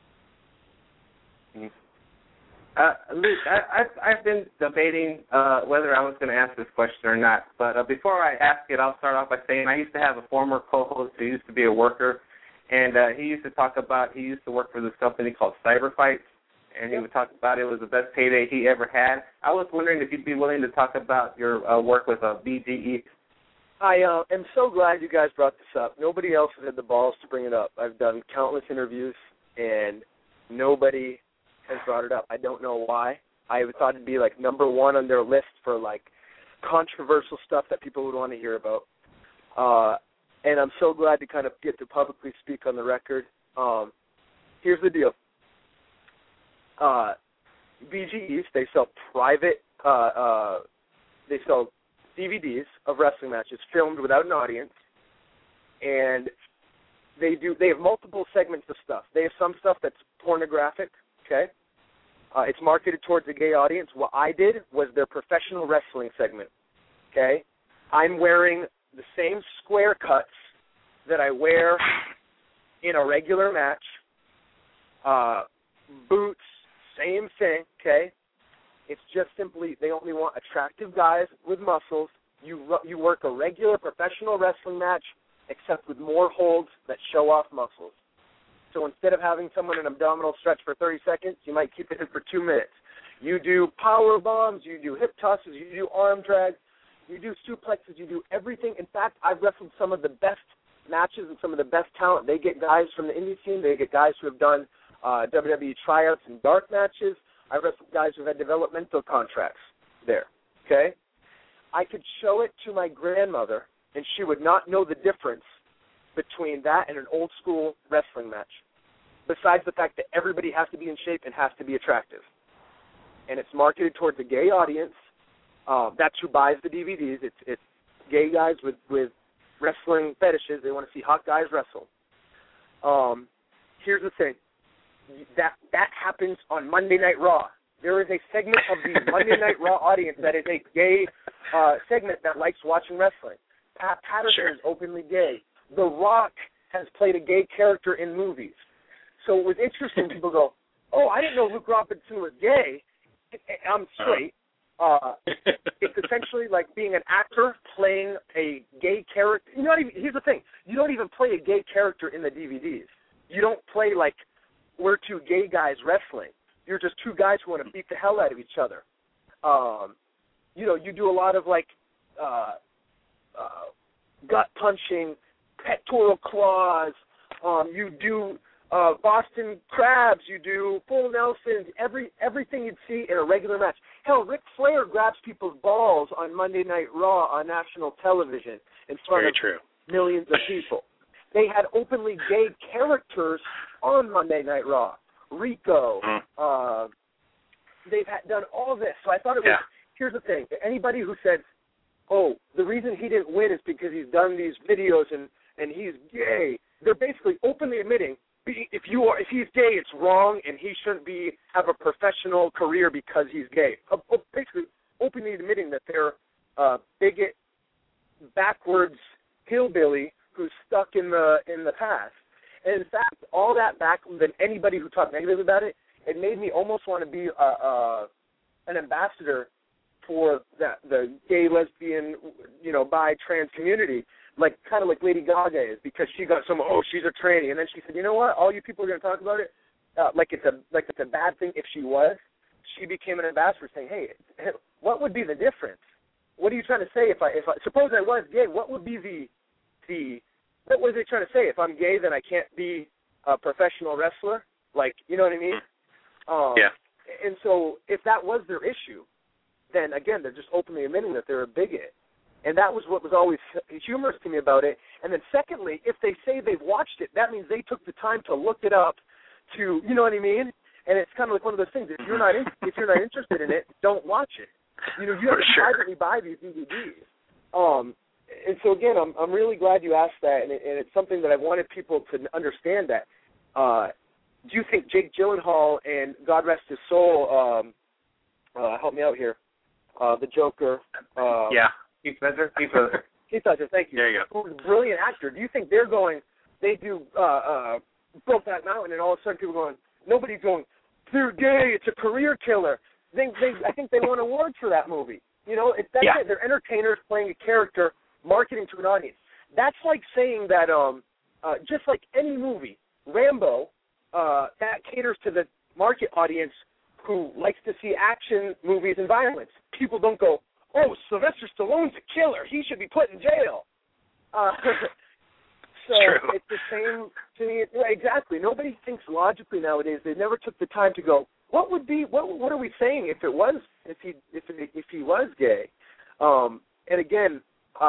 Luke, I've been debating whether I was going to ask this question or not, but before I ask it, I'll start off by saying I used to have a former co-host who used to be a worker, and he used to talk about he used to work for this company called Cyber Fights. And he would talk about it was the best payday he ever had. I was wondering if you'd be willing to talk about your work with BGE. I am so glad you guys brought this up. Nobody else has had the balls to bring it up. I've done countless interviews, and nobody has brought it up. I don't know why. I thought it'd be, like, number one on their list for, like, controversial stuff that people would want to hear about. And I'm so glad to kind of get to publicly speak on the record. Here's the deal. BGEs, they sell they sell DVDs of wrestling matches filmed without an audience, and they have multiple segments of stuff. They have some stuff that's pornographic, okay? It's marketed towards a gay audience. What I did was their professional wrestling segment, okay? I'm wearing the same square cuts that I wear in a regular match, boots, same thing, okay? It's just simply they only want attractive guys with muscles. You work a regular professional wrestling match, except with more holds that show off muscles. So instead of having someone an abdominal stretch for 30 seconds, you might keep it in for 2 minutes. You do power bombs, you do hip tosses, you do arm drags, you do suplexes, you do everything. In fact, I've wrestled some of the best matches and some of the best talent. They get guys from the indie scene. They get guys who have done WWE tryouts and dark matches. I've wrestled guys who have had developmental contracts there, okay? I could show it to my grandmother, and she would not know the difference between that and an old-school wrestling match, besides the fact that everybody has to be in shape and has to be attractive. And it's marketed towards a gay audience. That's who buys the DVDs. It's gay guys with wrestling fetishes. They want to see hot guys wrestle. Here's the thing. That happens on Monday Night Raw. There is a segment of the Monday Night Raw audience that is a gay segment that likes watching wrestling. Pat Patterson is openly gay. The Rock has played a gay character in movies. So it was interesting. People go, oh, I didn't know Luke Robinson was gay. I'm straight. It's essentially like being an actor playing a gay character. Here's the thing. You don't even play a gay character in the DVDs. You don't play like we're two gay guys wrestling. You're just two guys who want to beat the hell out of each other. You do a lot of like gut punching, pectoral claws. You do Boston crabs. You do full Nelsons. Everything you'd see in a regular match. Hell, Ric Flair grabs people's balls on Monday Night Raw on national television in front of millions of people. they had openly gay characters on Monday Night Raw. Rico. They've done all this. So I thought it was, here's the thing. Anybody who said, oh, the reason he didn't win is because he's done these videos and he's gay, they're basically openly admitting if he's gay, it's wrong, and he shouldn't have a professional career because he's gay. Basically, openly admitting that they're a bigot, backwards hillbilly who's stuck in the past. And in fact, all that back, then anybody who talked negative about it, it made me almost want to be an ambassador for the gay, lesbian, bi, trans community. Kind of like Lady Gaga is, because she got she's a tranny, and then she said, you know what, all you people are going to talk about it like it's a bad thing if she was. She became an ambassador saying, hey, what would be the difference? What are you trying to say if I suppose I was gay? What would be what was they trying to say? If I'm gay, then I can't be a professional wrestler? You know what I mean? And so if that was their issue, then again, they're just openly admitting that they're a bigot. And that was what was always humorous to me about it. And then secondly, if they say they've watched it, that means they took the time to look it up you know what I mean? And it's kind of like one of those things. If you're not interested in it, don't watch it. You have to privately buy these DVDs. And so again, I'm really glad you asked that, and it's something that I wanted people to understand that. Do you think Jake Gyllenhaal and God rest his soul, help me out here, the Joker, Heath Ledger, thank you. There you go. Who's a brilliant actor. Do you think they do Brokeback Mountain, and all of a sudden people going, nobody's going, they're gay, it's a career killer. I think they won awards for that movie. That's it. They're entertainers playing a character, marketing to an audience. That's like saying that just like any movie, Rambo, that caters to the market audience who likes to see action movies and violence. People don't go, oh, Sylvester Stallone's a killer, he should be put in jail. So true. It's the same to me. Exactly. Nobody thinks logically nowadays. They never took the time to go, what are we saying if he was gay? And again,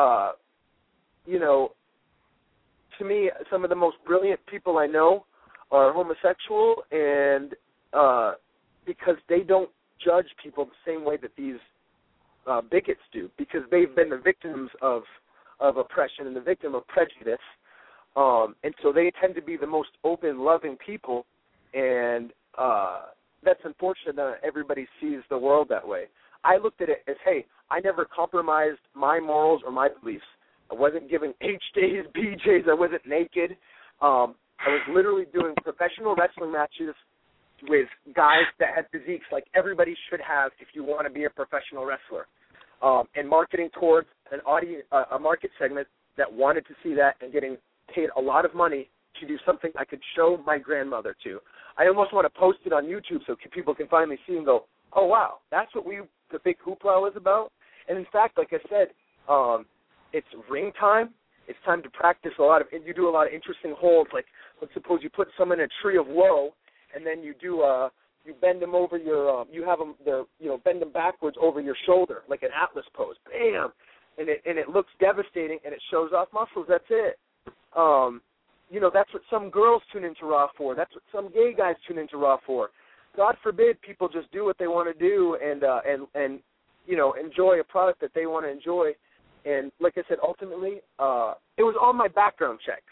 to me, some of the most brilliant people I know are homosexual, and because they don't judge people the same way that these bigots do, because they've been the victims of oppression and the victim of prejudice, and so they tend to be the most open, loving people, and that's unfortunate that everybody sees the world that way. I looked at it as, hey, I never compromised my morals or my beliefs. I wasn't giving H days, BJs. I wasn't naked. I was literally doing professional wrestling matches with guys that had physiques like everybody should have if you want to be a professional wrestler, and marketing towards an audience, a market segment that wanted to see that, and getting paid a lot of money to do something I could show my grandmother to. I almost want to post it on YouTube so people can finally see and go, oh, wow, that's what the big hoopla was about. And in fact, like I said, it's ring time. It's time to practice you do a lot of interesting holds. Like, let's suppose you put someone in a tree of woe, and then you bend them over bend them backwards over your shoulder, like an Atlas pose. Bam! And it looks devastating, and it shows off muscles. That's it. That's what some girls tune into Raw for. That's what some gay guys tune into Raw for. God forbid people just do what they want to do and enjoy a product that they want to enjoy. And like I said, ultimately, it was on my background check.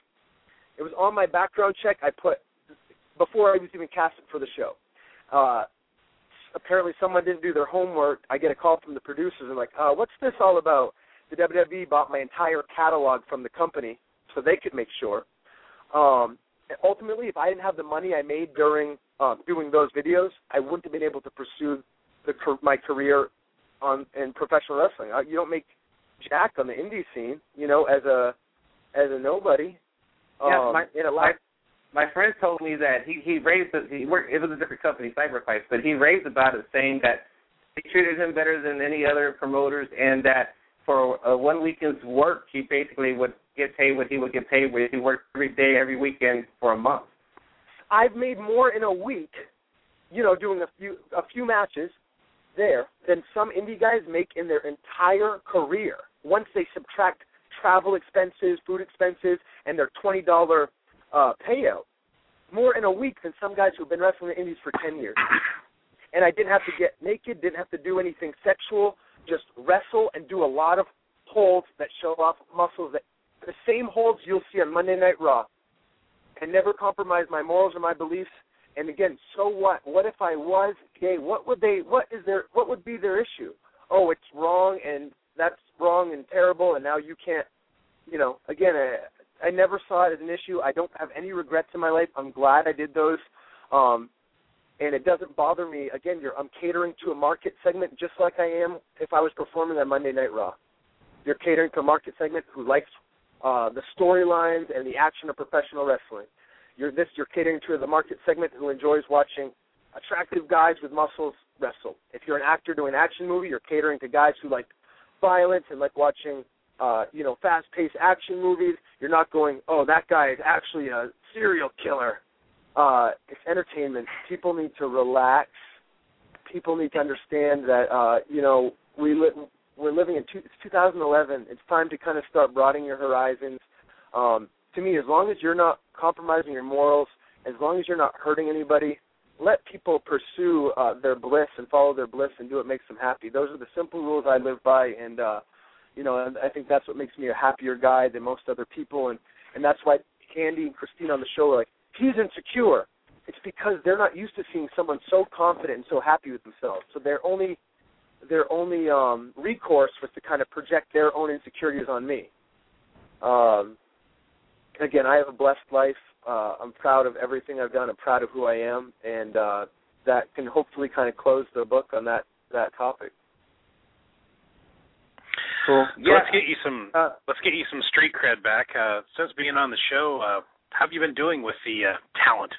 I put, before I was even casted for the show. Apparently someone didn't do their homework. I get a call from the producers and like, what's this all about? The WWE bought my entire catalog from the company so they could make sure. Ultimately, if I didn't have the money I made during doing those videos, I wouldn't have been able to pursue my career in professional wrestling. You don't make jack on the indie scene, as a nobody. My friend told me that he raised it was a different company, Cyberfights, but he raved about it, saying that they treated him better than any other promoters, and that for 1 weekend's work, he basically would get paid what he would get paid if he worked every day, every weekend for a month. I've made more in a week, doing a few matches there than some indie guys make in their entire career once they subtract travel expenses, food expenses, and their $20 payout. More in a week than some guys who've been wrestling the indies for 10 years. And I didn't have to get naked, didn't have to do anything sexual, just wrestle and do a lot of holds that show off muscles, that the same holds you'll see on Monday Night Raw, and never compromise my morals or my beliefs. And again, so what? What if I was gay? What would be their issue? Oh, it's wrong, and that's wrong and terrible, and now you can't, again, I never saw it as an issue. I don't have any regrets in my life. I'm glad I did those. And it doesn't bother me. Again, I'm catering to a market segment just like I am if I was performing on Monday Night Raw. You're catering to a market segment who likes the storylines and the action of professional wrestling. You're catering to the market segment who enjoys watching attractive guys with muscles wrestle. If you're an actor doing an action movie, you're catering to guys who like violence and like watching, fast-paced action movies. You're not going, oh, that guy is actually a serial killer. It's entertainment. People need to relax. People need to understand that, we're living in it's 2011. It's time to kind of start broadening your horizons. To me, as long as you're not compromising your morals, as long as you're not hurting anybody, let people pursue their bliss and follow their bliss and do what makes them happy. Those are the simple rules I live by, and, I think that's what makes me a happier guy than most other people, and that's why Candy and Christine on the show are like, he's insecure. It's because they're not used to seeing someone so confident and so happy with themselves. So their only recourse was to kind of project their own insecurities on me. Again, I have a blessed life. I'm proud of everything I've done. I'm proud of who I am, and that can hopefully kind of close the book on that topic. Cool. So let's get you some street cred back. Since being on the show, how have you been doing with the talent?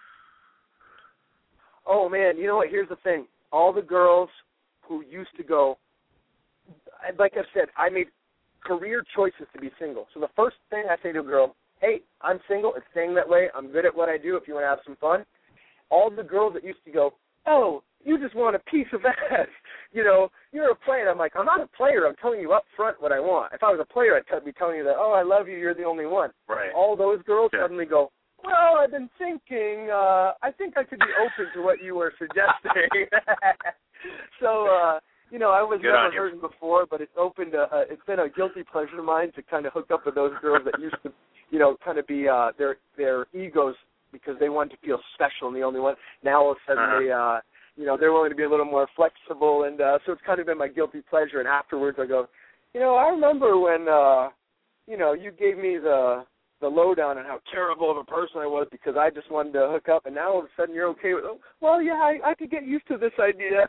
Oh, man, you know what? Here's the thing. All the girls who used to go, like I said, I made career choices to be single. So the first thing I say to a girl, hey, I'm single. It's staying that way. I'm good at what I do if you want to have some fun. All the girls that used to go, oh, you just want a piece of ass. You're a player. I'm like, I'm not a player. I'm telling you up front what I want. If I was a player, I'd be telling you that, oh, I love you. You're the only one. Right. All those girls suddenly go, well, I've been thinking, I think I could be open to what you were suggesting. So, I was never heard before, but it's been a guilty pleasure of mine to kind of hook up with those girls that used to, kind of be their egos because they wanted to feel special and the only one. Now all of a sudden they're willing to be a little more flexible, and so it's kind of been my guilty pleasure. And afterwards I go, I remember when, you gave me the lowdown on how terrible of a person I was because I just wanted to hook up, and now all of a sudden you're okay with, I could get used to this idea.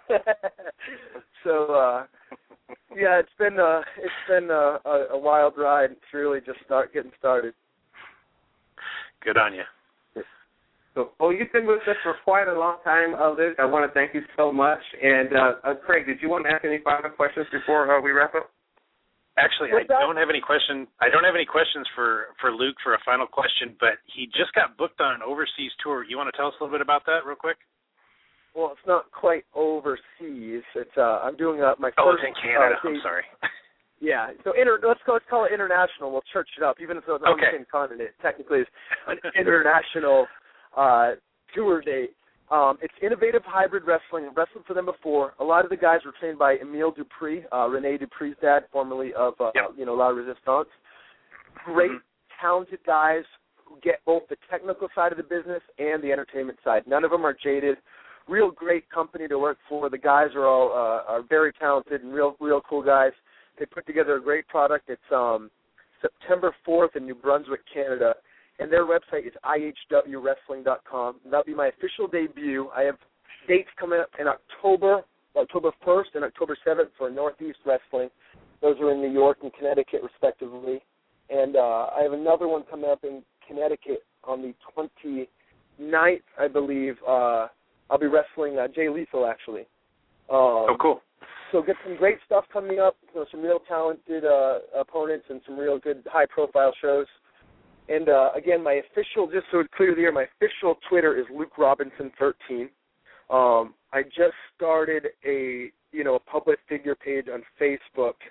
So, it's been a wild ride. It's really just getting started. Good on you. So, you've been with us for quite a long time, Luke. I want to thank you so much. And Craig, did you want to ask any final questions before we wrap up? Actually, I don't have any questions for Luke for a final question, but he just got booked on an overseas tour. You want to tell us a little bit about that real quick? Well, it's not quite overseas. It's I'm doing my first. Oh, it's in Canada. I'm sorry. Yeah. So let's call it international. We'll church it up, even if it's on the same continent. Technically, it's an international tour date. It's Innovative Hybrid Wrestling. I've wrestled for them before. A lot of the guys were trained by Emile Dupree, Rene Dupree's dad, formerly of La Resistance. Great, talented guys who get both the technical side of the business and the entertainment side. None of them are jaded. Real great company to work for. The guys are all are very talented and real cool guys. They put together a great product. It's September 4th in New Brunswick, Canada. And their website is ihwwrestling.com. That'll be my official debut. I have dates coming up in October 1st and October 7th for Northeast Wrestling. Those are in New York and Connecticut, respectively. And I have another one coming up in Connecticut on the 29th, I believe. I'll be wrestling Jay Lethal, actually. Cool. So get some great stuff coming up, some real talented opponents and some real good high-profile shows. And, again, my official, just so it's clear here, my official Twitter is Luke Robinson13. I just started a public figure page on Facebook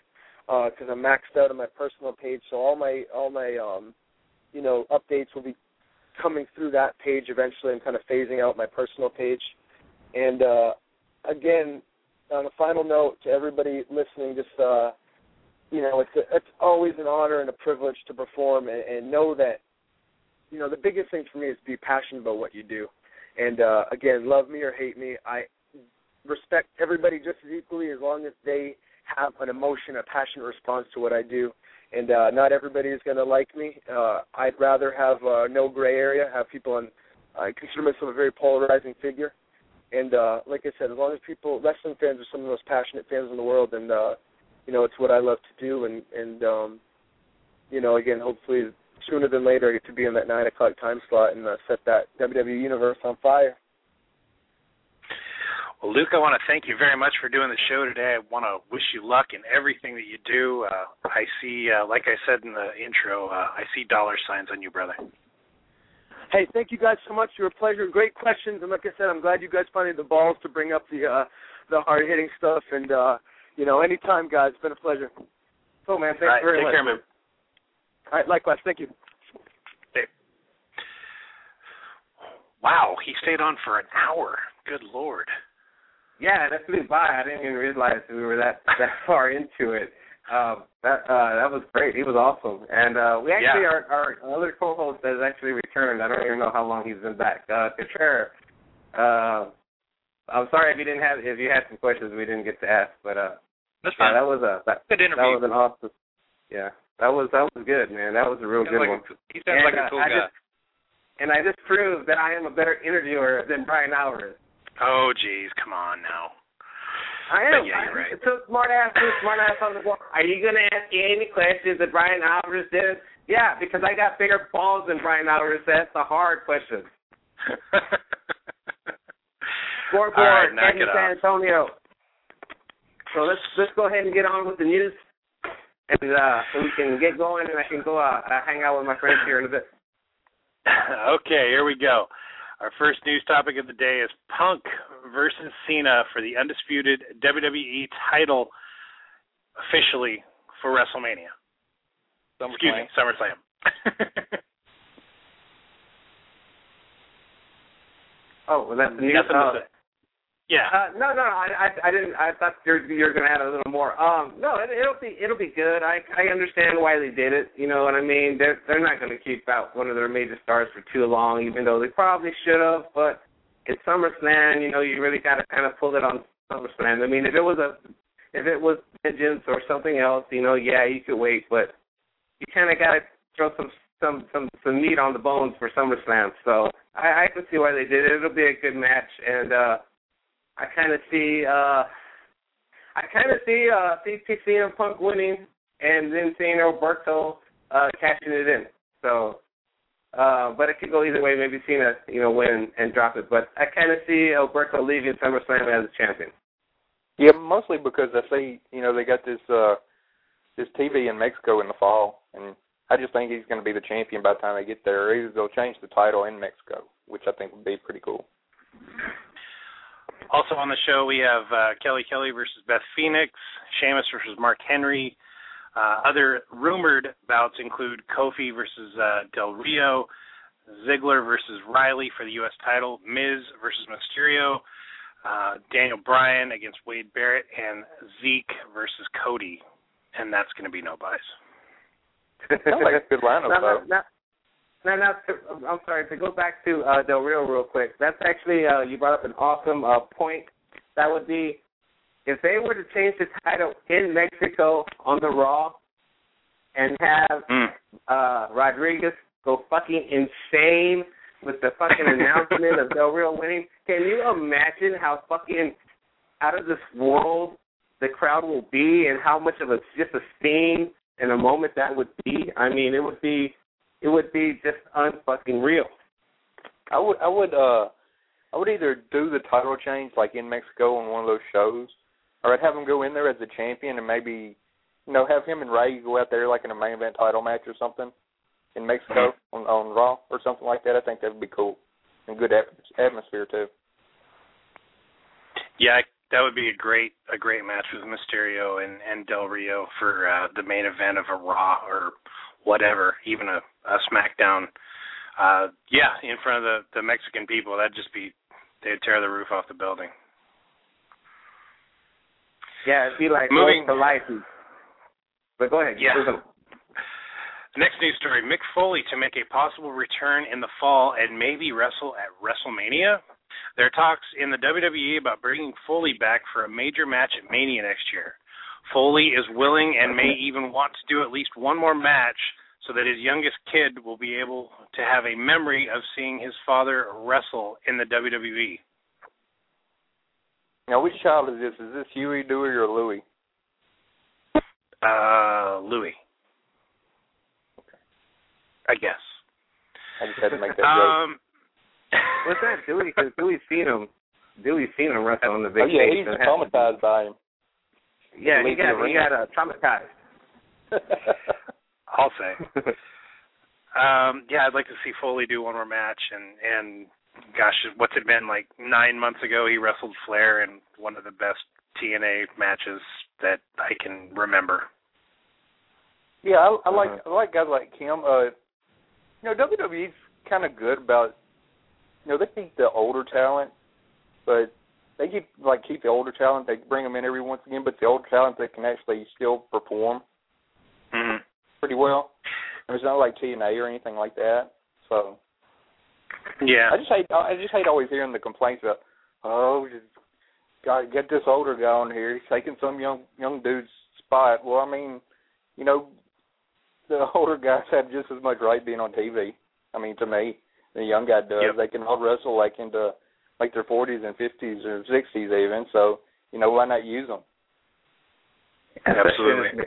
because I'm maxed out on my personal page. So all my updates will be coming through that page eventually. I'm kind of phasing out my personal page. And again, on a final note to everybody listening, just it's always an honor and a privilege to perform, and know that the biggest thing for me is to be passionate about what you do. And again, love me or hate me, I respect everybody just as equally as long as they have an emotion, a passionate response to what I do. And not everybody is going to like me. I'd rather have no gray area, have people on. I consider myself a very polarizing figure. And like I said, as long as wrestling fans are some of the most passionate fans in the world, and it's what I love to do. And again, hopefully sooner than later I get to be in that 9 o'clock time slot and set that WWE universe on fire. Well, Luke, I want to thank you very much for doing the show today. I want to wish you luck in everything that you do. I see, like I said in the intro, I see dollar signs on you, brother. Hey, thank you guys so much. You were a pleasure. Great questions. And like I said, I'm glad you guys finding the balls to bring up the hard-hitting stuff. And, anytime, guys. It's been a pleasure. Cool, man. Thanks very much. Take care, man. All right, likewise. Thank you. Hey. Wow, he stayed on for an hour. Good Lord. Yeah, that flew by. I didn't even realize we were that far into it. That was great. He was awesome. And we actually, our other co-host has actually returned. I don't even know how long he's been back. Contreras. I'm sorry if you had some questions we didn't get to ask, but that's fine. That was good interview. That was an awesome. Yeah, that was good, man. That was a real good one. He sounds like a cool guy. And I just proved that I am a better interviewer than Brian Alvarez. Oh, geez, come on now. I am. Yeah, you're right. It's a smart ass on the board. Are you going to ask me any questions that Brian Alvarez did? Yeah, because I got bigger balls than Brian Alvarez. That's the hard question. Scoreboard, right, San Antonio. So let's go ahead and get on with the news, and so we can get going, and I can go hang out with my friends here in a bit. Okay, here we go. Our first news topic of the day is Punk versus Cena for the undisputed WWE title officially for WrestleMania. SummerSlam. Oh, well, that's the news. Yeah. No. I didn't. I thought you were going to add a little more. No, it'll be good. I understand why they did it. You know what I mean? They're not going to keep out one of their major stars for too long, even though they probably should have. But it's SummerSlam. You really got to kind of pull it on SummerSlam. I mean, if it was Vengeance or something else, yeah, you could wait. But you kind of got to throw some meat on the bones for SummerSlam. So I can see why they did it. It'll be a good match, and I kind of see CM Punk winning, and then seeing Alberto cashing it in. So, but it could go either way. Maybe Cena, win and drop it. But I kind of see Alberto leaving SummerSlam as a champion. Yeah, mostly because I see, they got this TV in Mexico in the fall, and I just think he's going to be the champion by the time they get there. Or either they'll change the title in Mexico, which I think would be pretty cool. Also on the show, we have Kelly versus Beth Phoenix, Sheamus versus Mark Henry. Other rumored bouts include Kofi versus Del Rio, Ziggler versus Riley for the U.S. title, Miz versus Mysterio, Daniel Bryan against Wade Barrett, and Zeke versus Cody. And that's going to be no buys. Sounds like a good lineup, though. Now, I'm sorry, to go back to Del Rio real quick, that's actually, you brought up an awesome point. That would be, if they were to change the title in Mexico on the Raw and have Rodriguez go fucking insane with the fucking announcement of Del Rio winning, can you imagine how fucking out of this world the crowd will be and how much of just a scene and a moment that would be? I mean, it would be just unfucking real. I would either do the title change like in Mexico on one of those shows, or I'd have him go in there as the champion and maybe, have him and Ray go out there like in a main event title match or something in Mexico on Raw or something like that. I think that would be cool and good atmosphere too. Yeah, That would be a great match with Mysterio and Del Rio for the main event of a Raw or whatever, even a SmackDown. In front of the Mexican people, they'd tear the roof off the building. Yeah, it'd be like moving to life. But go ahead. Yeah. Next news story: Mick Foley to make a possible return in the fall and maybe wrestle at WrestleMania. There are talks in the WWE about bringing Foley back for a major match at Mania next year. Foley is willing and may even want to do at least one more match so that his youngest kid will be able to have a memory of seeing his father wrestle in the WWE. Now, which child is this? Is this Huey, Dewey, or Louie? Louie. Okay. I guess. I just had to make that joke. What's that, Dewey? Because Dewey's seen him wrestle on the big stage. He's traumatized by him. Yeah, he got traumatized. I'll say. I'd like to see Foley do one more match, and gosh, what's it been, like 9 months ago he wrestled Flair in one of the best TNA matches that I can remember. Yeah, I like guys like him. WWE's kind of good about, they keep the older talent, but they keep the older talent. They bring them in every once again, but the older talent that can actually still perform pretty well. It's not like TNA or anything like that. So yeah, I just hate always hearing the complaints about, just gotta get this older guy on here. He's taking some young dude's spot. Well, I mean, the older guys have just as much right being on TV. I mean, to me, the young guy does. Yep. They can all wrestle into their 40s and 50s or 60s even. So, why not use them? Absolutely.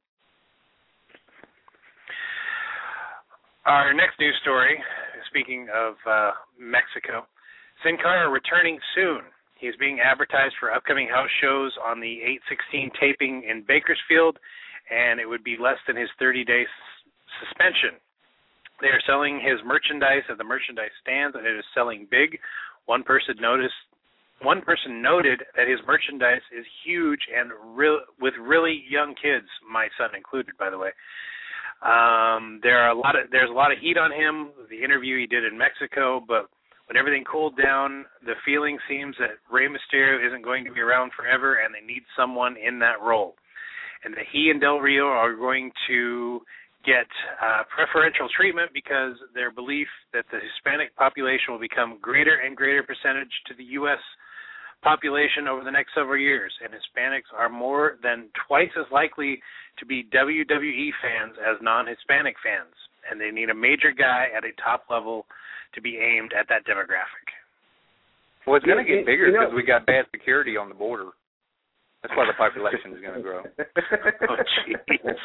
Our next news story, speaking of Mexico, Sin Cara returning soon. He is being advertised for upcoming house shows on the 8/16 taping in Bakersfield, and it would be less than his 30-day suspension. They are selling his merchandise at the merchandise stands, and it is selling big. One person noted that his merchandise is huge and with really young kids, my son included, by the way. There's a lot of heat on him. The interview he did in Mexico, but when everything cooled down, the feeling seems that Rey Mysterio isn't going to be around forever, and they need someone in that role, and that he and Del Rio are going to get preferential treatment because their belief that the Hispanic population will become greater and greater percentage to the U.S. population over the next several years, and Hispanics are more than twice as likely to be WWE fans as non-Hispanic fans, and they need a major guy at a top level to be aimed at that demographic. Well, it's going to get bigger because we got bad security on the border. That's why the population is going to grow. Oh, jeez.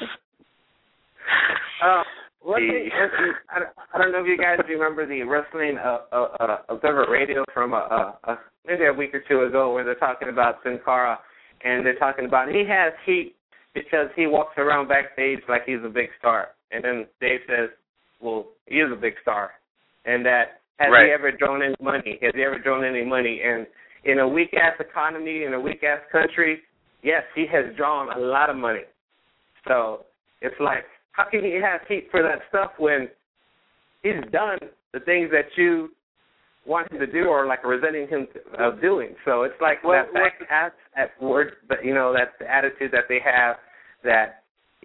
I don't know if you guys remember the Wrestling Observer Radio from maybe a week or two ago, where they're talking about Sin Cara, and they're talking about he has heat because he walks around backstage like he's a big star, and then Dave says, "Well, he is a big star," and that has he ever drawn any money? Has he ever drawn any money? And in a weak ass economy, in a weak ass country, yes, he has drawn a lot of money. So it's like, how can he have heat for that stuff when he's done the things that you want him to do or like resenting him of doing? So it's like that's the attitude that they have that,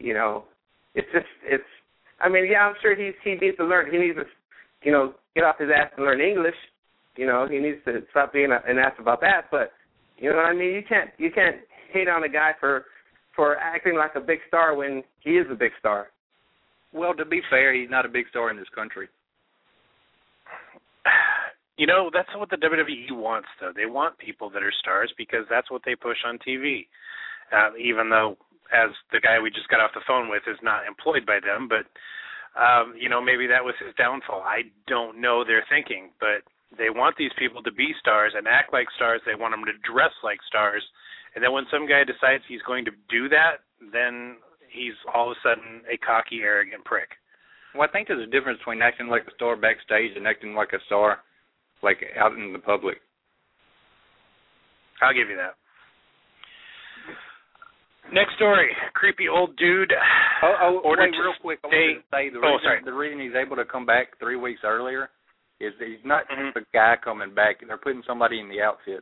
I'm sure he needs to learn. He needs to, get off his ass and learn English. He needs to stop being an ass about that. But, you know what I mean? You can't hate on a guy for acting like a big star when he is a big star. Well, to be fair, he's not a big star in this country. That's what the WWE wants, though. They want people that are stars because that's what they push on TV. Even though, as the guy we just got off the phone with is not employed by them, but, maybe that was his downfall. I don't know their thinking, but they want these people to be stars and act like stars. They want them to dress like stars. And then when some guy decides he's going to do that, then he's all of a sudden a cocky, arrogant prick. Well, I think there's a difference between acting like a star backstage and acting like a star, like out in the public. I'll give you that. Next story. Creepy old dude. Wait, real quick. I want to say sorry. The reason he's able to come back 3 weeks earlier is that he's not just a guy coming back. They're putting somebody in the outfit.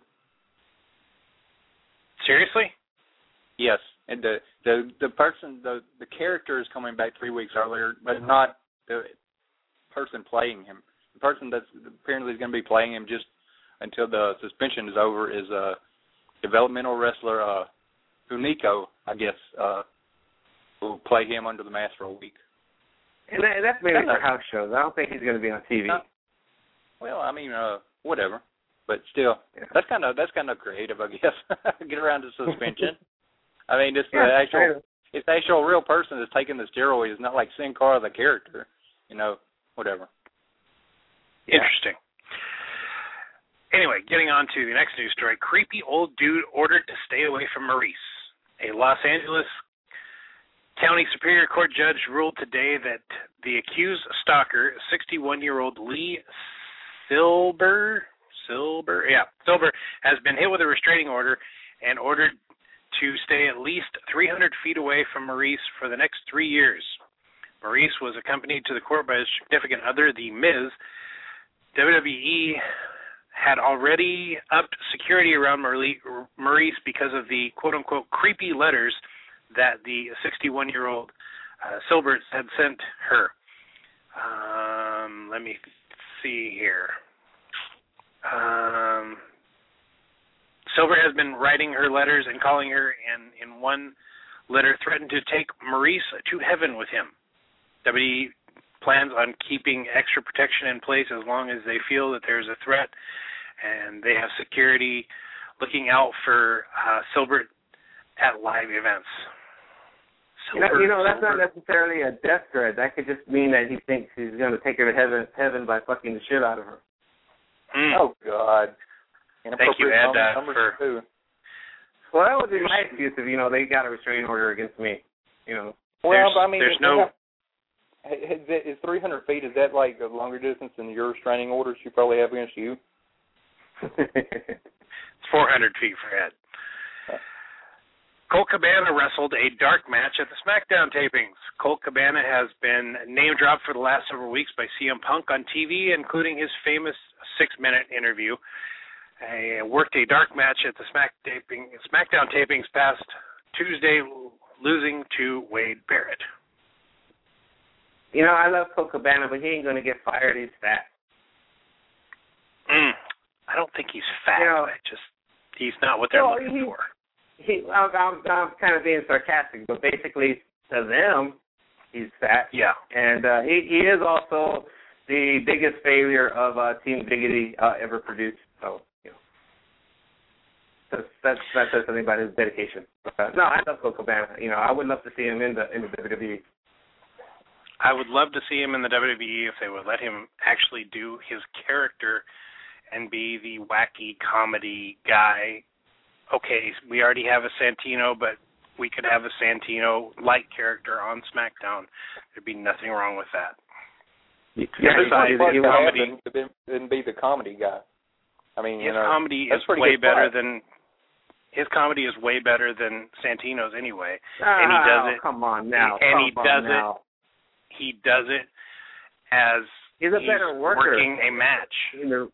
Seriously? Yes. And the person, the character is coming back 3 weeks earlier, but not the person playing him. The person that's apparently is going to be playing him just until the suspension is over is a developmental wrestler, Hunico, I guess, will play him under the mask for a week. And that's mainly for house shows. I don't think he's going to be on TV. Well, I mean, whatever. But still, that's kind of creative, I guess. Get around to suspension. I mean, it's the actual real person that's taking the steroids. It's not like Sin Cara the character. Whatever. Interesting. Anyway, getting on to the next news story. Creepy old dude ordered to stay away from Maurice. A Los Angeles County Superior Court judge ruled today that the accused stalker, 61-year-old Lee Silber, has been hit with a restraining order and ordered to stay at least 300 feet away from Maurice for the next 3 years. Maurice was accompanied to the court by his significant other, The Miz. WWE had already upped security around Maurice because of the quote-unquote creepy letters that the 61-year-old Silbert had sent her. Let me see here. Silver has been writing her letters and calling her, and in one letter threatened to take Maurice to heaven with him. WWE plans on keeping extra protection in place as long as they feel that there's a threat, and they have security looking out for Silbert at live events. That's not necessarily a death threat. That could just mean that he thinks he's going to take her to heaven by fucking the shit out of her. Oh, God. Thank you, Ed, for... Well, that would be my excuse if, they got a restraining order against me. Well, I mean, there's no... Is 300 feet, is that like a longer distance than your restraining orders you probably have against you? It's 400 feet for Ed. Colt Cabana wrestled a dark match at the SmackDown tapings. Colt Cabana has been name-dropped for the last several weeks by CM Punk on TV, including his famous 6-minute interview. He worked a dark match at the SmackDown tapings past Tuesday, losing to Wade Barrett. I love Colt Cabana, but he ain't going to get fired. He's fat. I don't think he's fat. He's not what they're looking for. I'm kind of being sarcastic, but basically to them, he's fat. Yeah. And he is also the biggest failure of Team Biggity ever produced. So, that says something about his dedication. No, I love Colt Cabana. I would love to see him in the WWE. I would love to see him in the WWE if they would let him actually do his character and be the wacky comedy guy. Okay, we already have a Santino, but we could have a Santino-like character on SmackDown. There'd be nothing wrong with that. Besides, then be the comedy guy. I mean, his comedy is way better than Santino's anyway. And he does it. Come on now. He does it as he's a better worker. Working a match.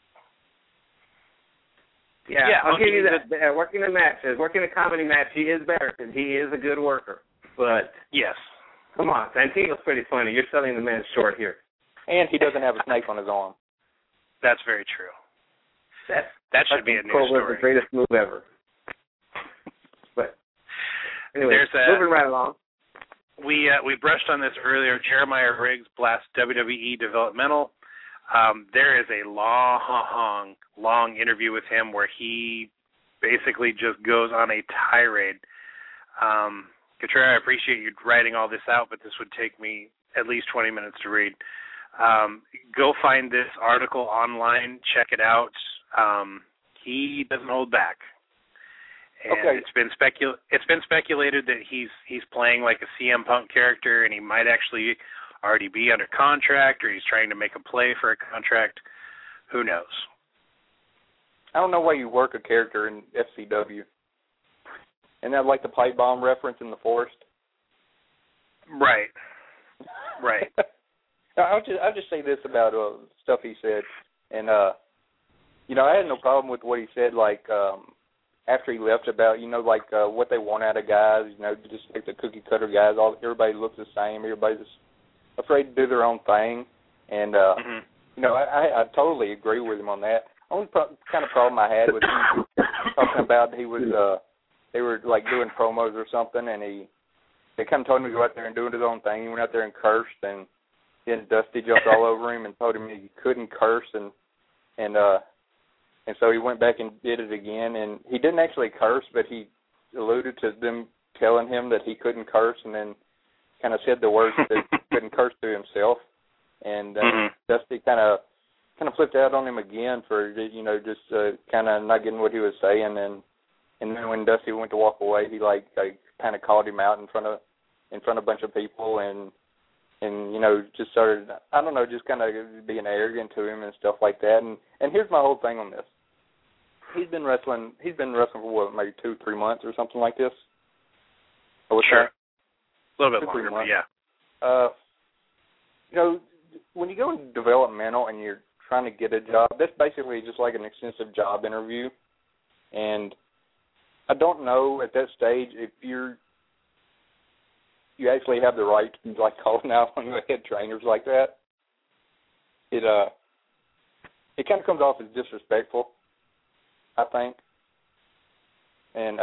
I'll give you that. Working a match, working a comedy match, he is better because he is a good worker. But yes, come on, Santino's pretty funny. You're selling the man short here. And he doesn't have a snake on his arm. That's very true. That should be a news story. The greatest move ever. But anyway, moving right along. We brushed on this earlier. Jeremiah Riggs blasts WWE developmental. There is a long interview with him where he basically just goes on a tirade. Cutrer, I appreciate you writing all this out, but this would take me at least 20 minutes to read. Go find this article online. Check it out. He doesn't hold back. And okay. It's been speculated that he's playing like a CM Punk character, and he might actually already be under contract, or he's trying to make a play for a contract. Who knows? I don't know why you work a character in FCW. And that like the pipe bomb reference in the forest. Right. Right. I'll just say this about stuff he said, and you know, I had no problem with what he said. Like after he left, about like what they want out of guys. You know, just like the cookie cutter guys. Everybody looks the same. Everybody's just afraid to do their own thing, and you know, I totally agree with him on that. Only kind of problem I had was he talking about they were like doing promos or something, and they kind of told him to go out there and do his own thing. He went out there and cursed, and then Dusty jumped all over him and told him he couldn't curse, and so he went back and did it again, and he didn't actually curse, but he alluded to them telling him that he couldn't curse, and then kind of said the words that he couldn't curse to himself, and Dusty kind of flipped out on him again for just kind of not getting what he was saying, and then when Dusty went to walk away, he like kind of called him out in front of a bunch of people, and just started, I don't know, just kind of being arrogant to him and stuff like that. And here's my whole thing on this. He's been wrestling for what, maybe 2-3 months or something like this. Sure. A little bit longer, but yeah. When you go into developmental and you're trying to get a job, that's basically just like an extensive job interview. And I don't know at that stage if you actually have the right to be like calling out on the head trainers like that. It kind of comes off as disrespectful, I think. And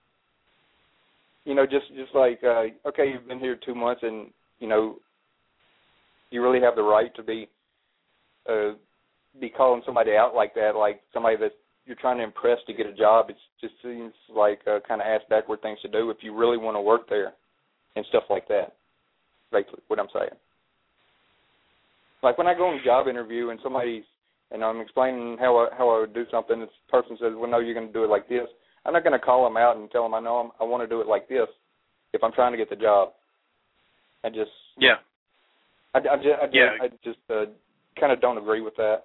just like okay, you've been here 2 months, and you really have the right to be calling somebody out like that, like somebody that you're trying to impress to get a job. It just seems like kind of ass-backward things to do if you really want to work there and stuff like that. Basically, what I'm saying. Like when I go on a job interview and I'm explaining how I would do something, this person says, "Well, no, you're going to do it like this." I'm not going to call them out and tell them I want to do it like this if I'm trying to get the job. I just kind of don't agree with that.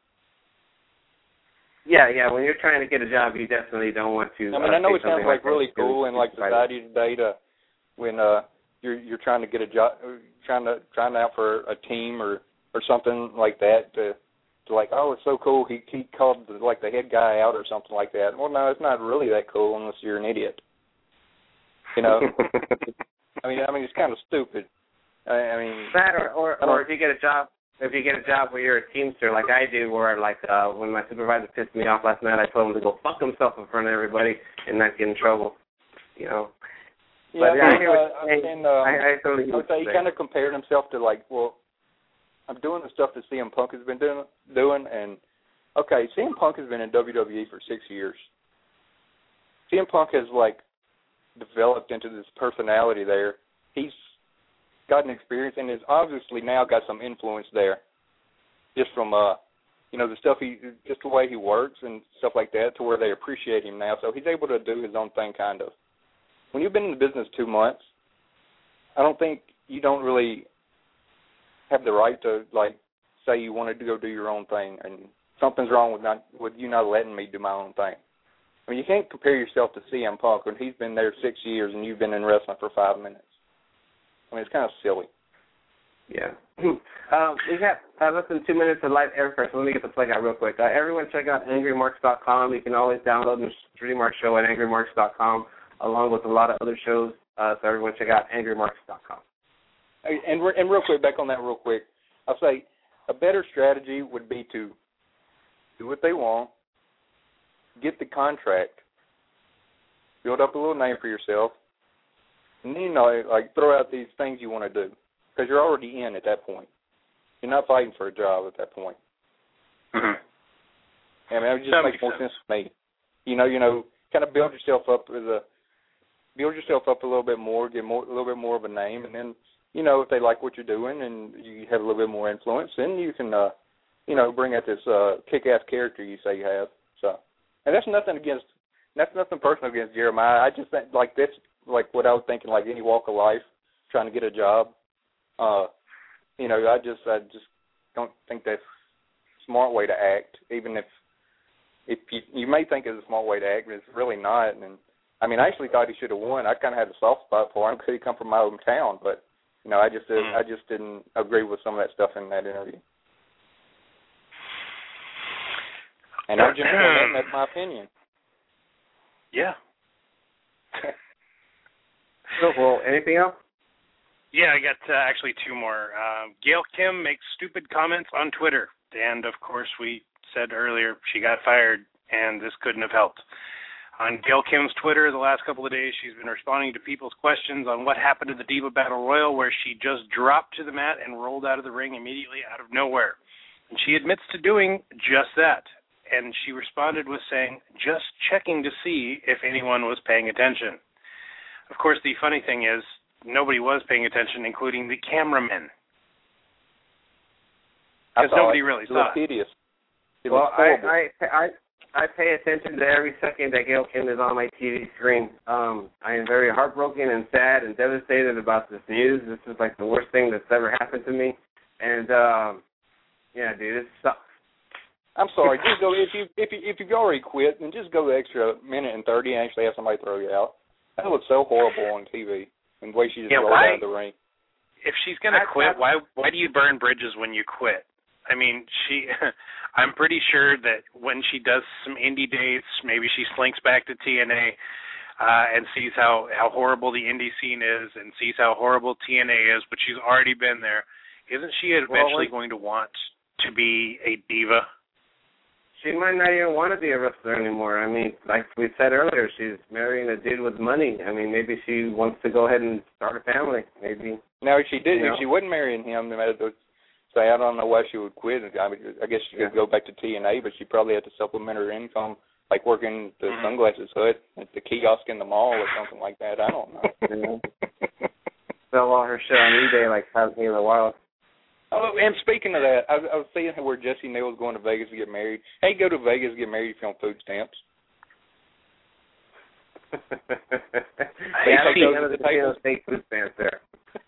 Yeah. When you're trying to get a job, you definitely don't want to. I mean, I know it sounds like really cool in like society today when you're trying to get a job, trying out for a team or something like that to like, oh, it's so cool. He called like the head guy out or something like that. Well, no, it's not really that cool unless you're an idiot. I mean, it's kind of stupid. I mean, that or if you get a job. If you get a job where you're a teamster like I do, where like when my supervisor pissed me off last night, I told him to go fuck himself in front of everybody and not get in trouble. Yeah, but I totally he kind of compared himself to like, well, I'm doing the stuff that CM Punk has been doing, and okay, CM Punk has been in WWE for 6 years. CM Punk has like developed into this personality there. He's gotten experience and has obviously now got some influence there, just from the stuff just the way he works and stuff like that, to where they appreciate him now. So he's able to do his own thing, kind of. When you've been in the business 2 months, I don't think you don't really have the right to like say you wanted to go do your own thing, and something's wrong with you not letting me do my own thing. I mean, you can't compare yourself to CM Punk when he's been there 6 years and you've been in wrestling for 5 minutes. I mean, it's kind of silly. Yeah. We have less than 2 minutes of live airfare, so let me get the plug out real quick. Everyone check out angrymarks.com. You can always download the Street Marks show at angrymarks.com, along with a lot of other shows. So everyone check out angrymarks.com. And real quick, back on that real quick, I'll say a better strategy would be to do what they want, get the contract, build up a little name for yourself, and then, like throw out these things you want to do, because you're already in at that point. You're not fighting for a job at that point. Mm-hmm. I mean, it just makes more sense to me. Kind of build yourself up a little bit more, get a little bit more of a name, and then, if they like what you're doing and you have a little bit more influence, then you can, bring out this kick-ass character you say you have. So, and that's nothing personal against Jeremiah. I just think like this. Like what I was thinking, like any walk of life, trying to get a job. I just don't think that's a smart way to act. Even if you may think it's a smart way to act, but it's really not. And I mean, I actually thought he should have won. I kind of had a soft spot for him because he come from my hometown, but I just didn't agree with some of that stuff in that interview. And I'm just saying that's my opinion. Yeah. Well, anything else? Yeah, I got actually two more. Gail Kim makes stupid comments on Twitter, and of course we said earlier she got fired, and this couldn't have helped. On Gail Kim's Twitter the last couple of days, she's been responding to people's questions on what happened to the Diva Battle Royal, where she just dropped to the mat and rolled out of the ring immediately out of nowhere. And she admits to doing just that. And she responded with saying, just checking to see if anyone was paying attention. Of course, the funny thing is, nobody was paying attention, including the cameramen. Because nobody really saw it. Hideous. Well, I pay attention to every second that Gail Kim is on my TV screen. I am very heartbroken and sad and devastated about this news. This is like the worst thing that's ever happened to me. And, yeah, dude, it sucks. I'm sorry. Just go if you've already quit, then just go the extra minute and 30 and actually have somebody throw you out. That looks so horrible on TV. And the way she just rolled out of the ring. If she's gonna quit, why do you burn bridges when you quit? I mean, I'm pretty sure that when she does some indie dates, maybe she slinks back to TNA and sees how horrible the indie scene is and sees how horrible TNA is, but she's already been there. Isn't she eventually going to want to be a diva? She might not even want to be a wrestler anymore. I mean, like we said earlier, she's marrying a dude with money. I mean, maybe she wants to go ahead and start a family. Maybe. No, if she did. If she wasn't marrying him, say, I don't know why she would quit. I guess she could go back to TNA, but she probably had to supplement her income, like working the Sunglasses Hut at the kiosk in the mall or something like that. I don't know. Sell all her shit on eBay like Tasmania Wild. Oh, and speaking of that, I was seeing where Jesse Neal was going to Vegas to get married. Hey, go to Vegas to get married if you're on food stamps. I see none of the state food stamps there.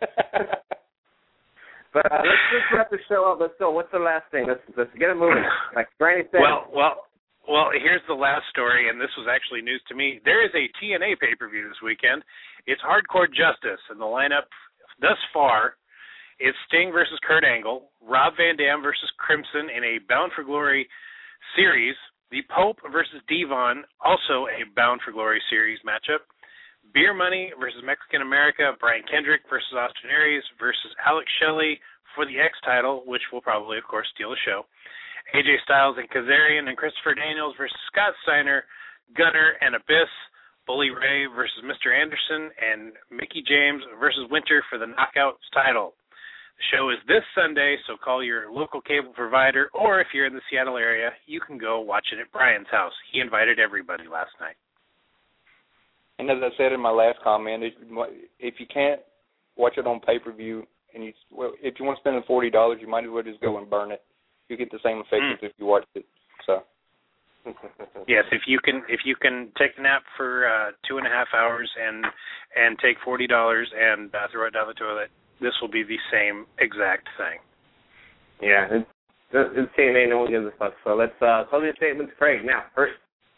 But let's wrap the show up. Let's go. What's the last thing? Let's get it moving. Like Brandy said. Well, here's the last story, and this was actually news to me. There is a TNA pay-per-view this weekend. It's Hardcore Justice, and the lineup thus far is Sting versus Kurt Angle, Rob Van Dam versus Crimson in a Bound for Glory series, the Pope versus Devon, also a Bound for Glory series matchup, Beer Money versus Mexican America, Brian Kendrick versus Austin Aries versus Alex Shelley for the X title, which will probably, of course, steal the show, AJ Styles and Kazarian and Christopher Daniels versus Scott Steiner, Gunner and Abyss, Bully Ray versus Mr. Anderson, and Mickey James versus Winter for the Knockouts title. The show is this Sunday, so call your local cable provider, or if you're in the Seattle area, you can go watch it at Brian's house. He invited everybody last night. And as I said in my last comment, if you can't watch it on pay-per-view, and if you want to spend the $40, you might as well just go and burn it. You get the same effect as if you watched it. So. Yes, if you can take a nap for 2.5 hours and take $40 and throw it down the toilet, this will be the same exact thing. Yeah, it's TNA, no one gives a fuck. So let's close the statements. Craig, now, first.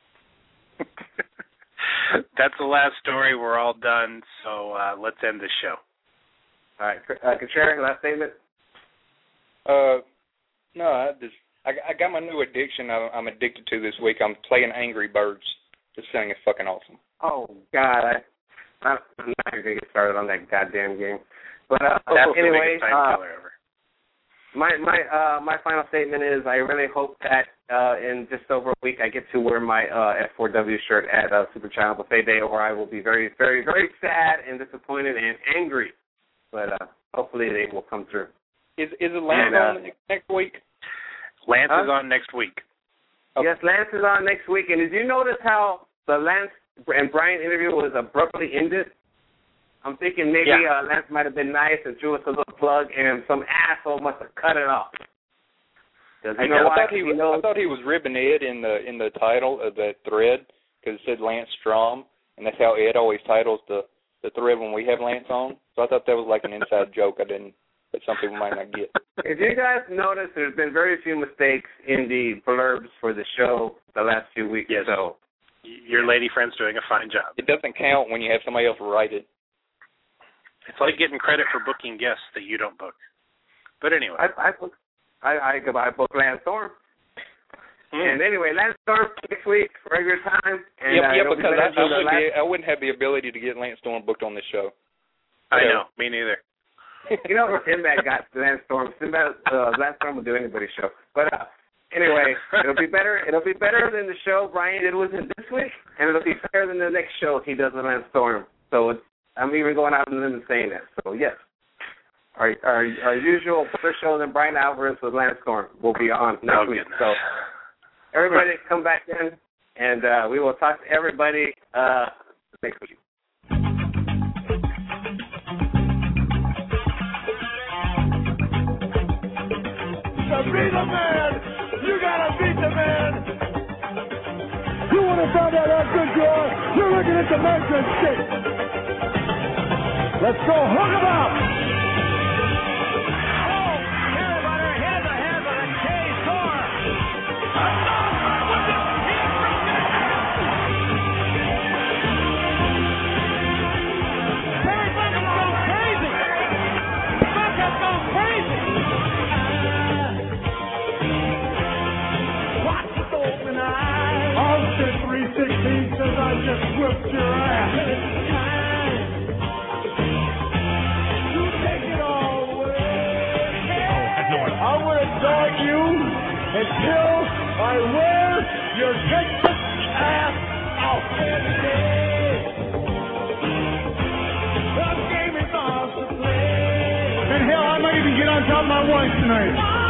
That's the last story. We're all done, so let's end this show. All right, Contreras, last statement? No, I got my new addiction I'm addicted to this week. I'm playing Angry Birds. This thing is fucking awesome. Oh, God. I'm not going to get started on that goddamn game. But anyway, my final statement is I really hope that in just over a week I get to wear my F4W shirt at Super Child Buffet Day, or I will be very, very, very sad and disappointed and angry. But hopefully they will come through. Is it Lance on next week? Lance is on next week. Okay. Yes, Lance is on next week. And did you notice how the Lance and Brian interview was abruptly ended? I'm thinking maybe Lance might have been nice and threw us a little plug, and some asshole must have cut it off. I thought he was ribbing Ed in the title of that thread because it said Lance Strom, and that's how Ed always titles the thread when we have Lance on. So I thought that was like an inside joke that some people might not get. If you guys notice, there's been very few mistakes in the blurbs for the show the last few weeks. Yes. So Your lady friend's doing a fine job. It doesn't count when you have somebody else write it. It's like getting credit for booking guests that you don't book. But anyway. I booked Lance Storm. And anyway, Lance Storm next week, regular time. And, because I wouldn't have the ability to get Lance Storm booked on this show. I know, me neither. You know, Sinbad got Lance Storm. Lance Storm will do anybody's show. But anyway, it'll be better than the show Brian did with him this week, and it'll be better than the next show he does with Lance Storm. So I'm even going out on and saying that. So yes, our usual first show than Brian Alvarez with Lance Storm will be on next week. So everybody come back in, and we will talk to everybody next week. To be the man, you gotta beat the man. You want to find out how good you are? You're looking at the measuring stick. Let's go, hook 'em up. Oh, everybody, here's a head with a K-Star. Terry Bucket's gone crazy. Bucket's gone crazy. Austin 316 says I just whipped your ass. You take it all away. I'm going to dog you until I wear your Texas ass out. The game is off to play. And hell, I might even get on top of my wife tonight.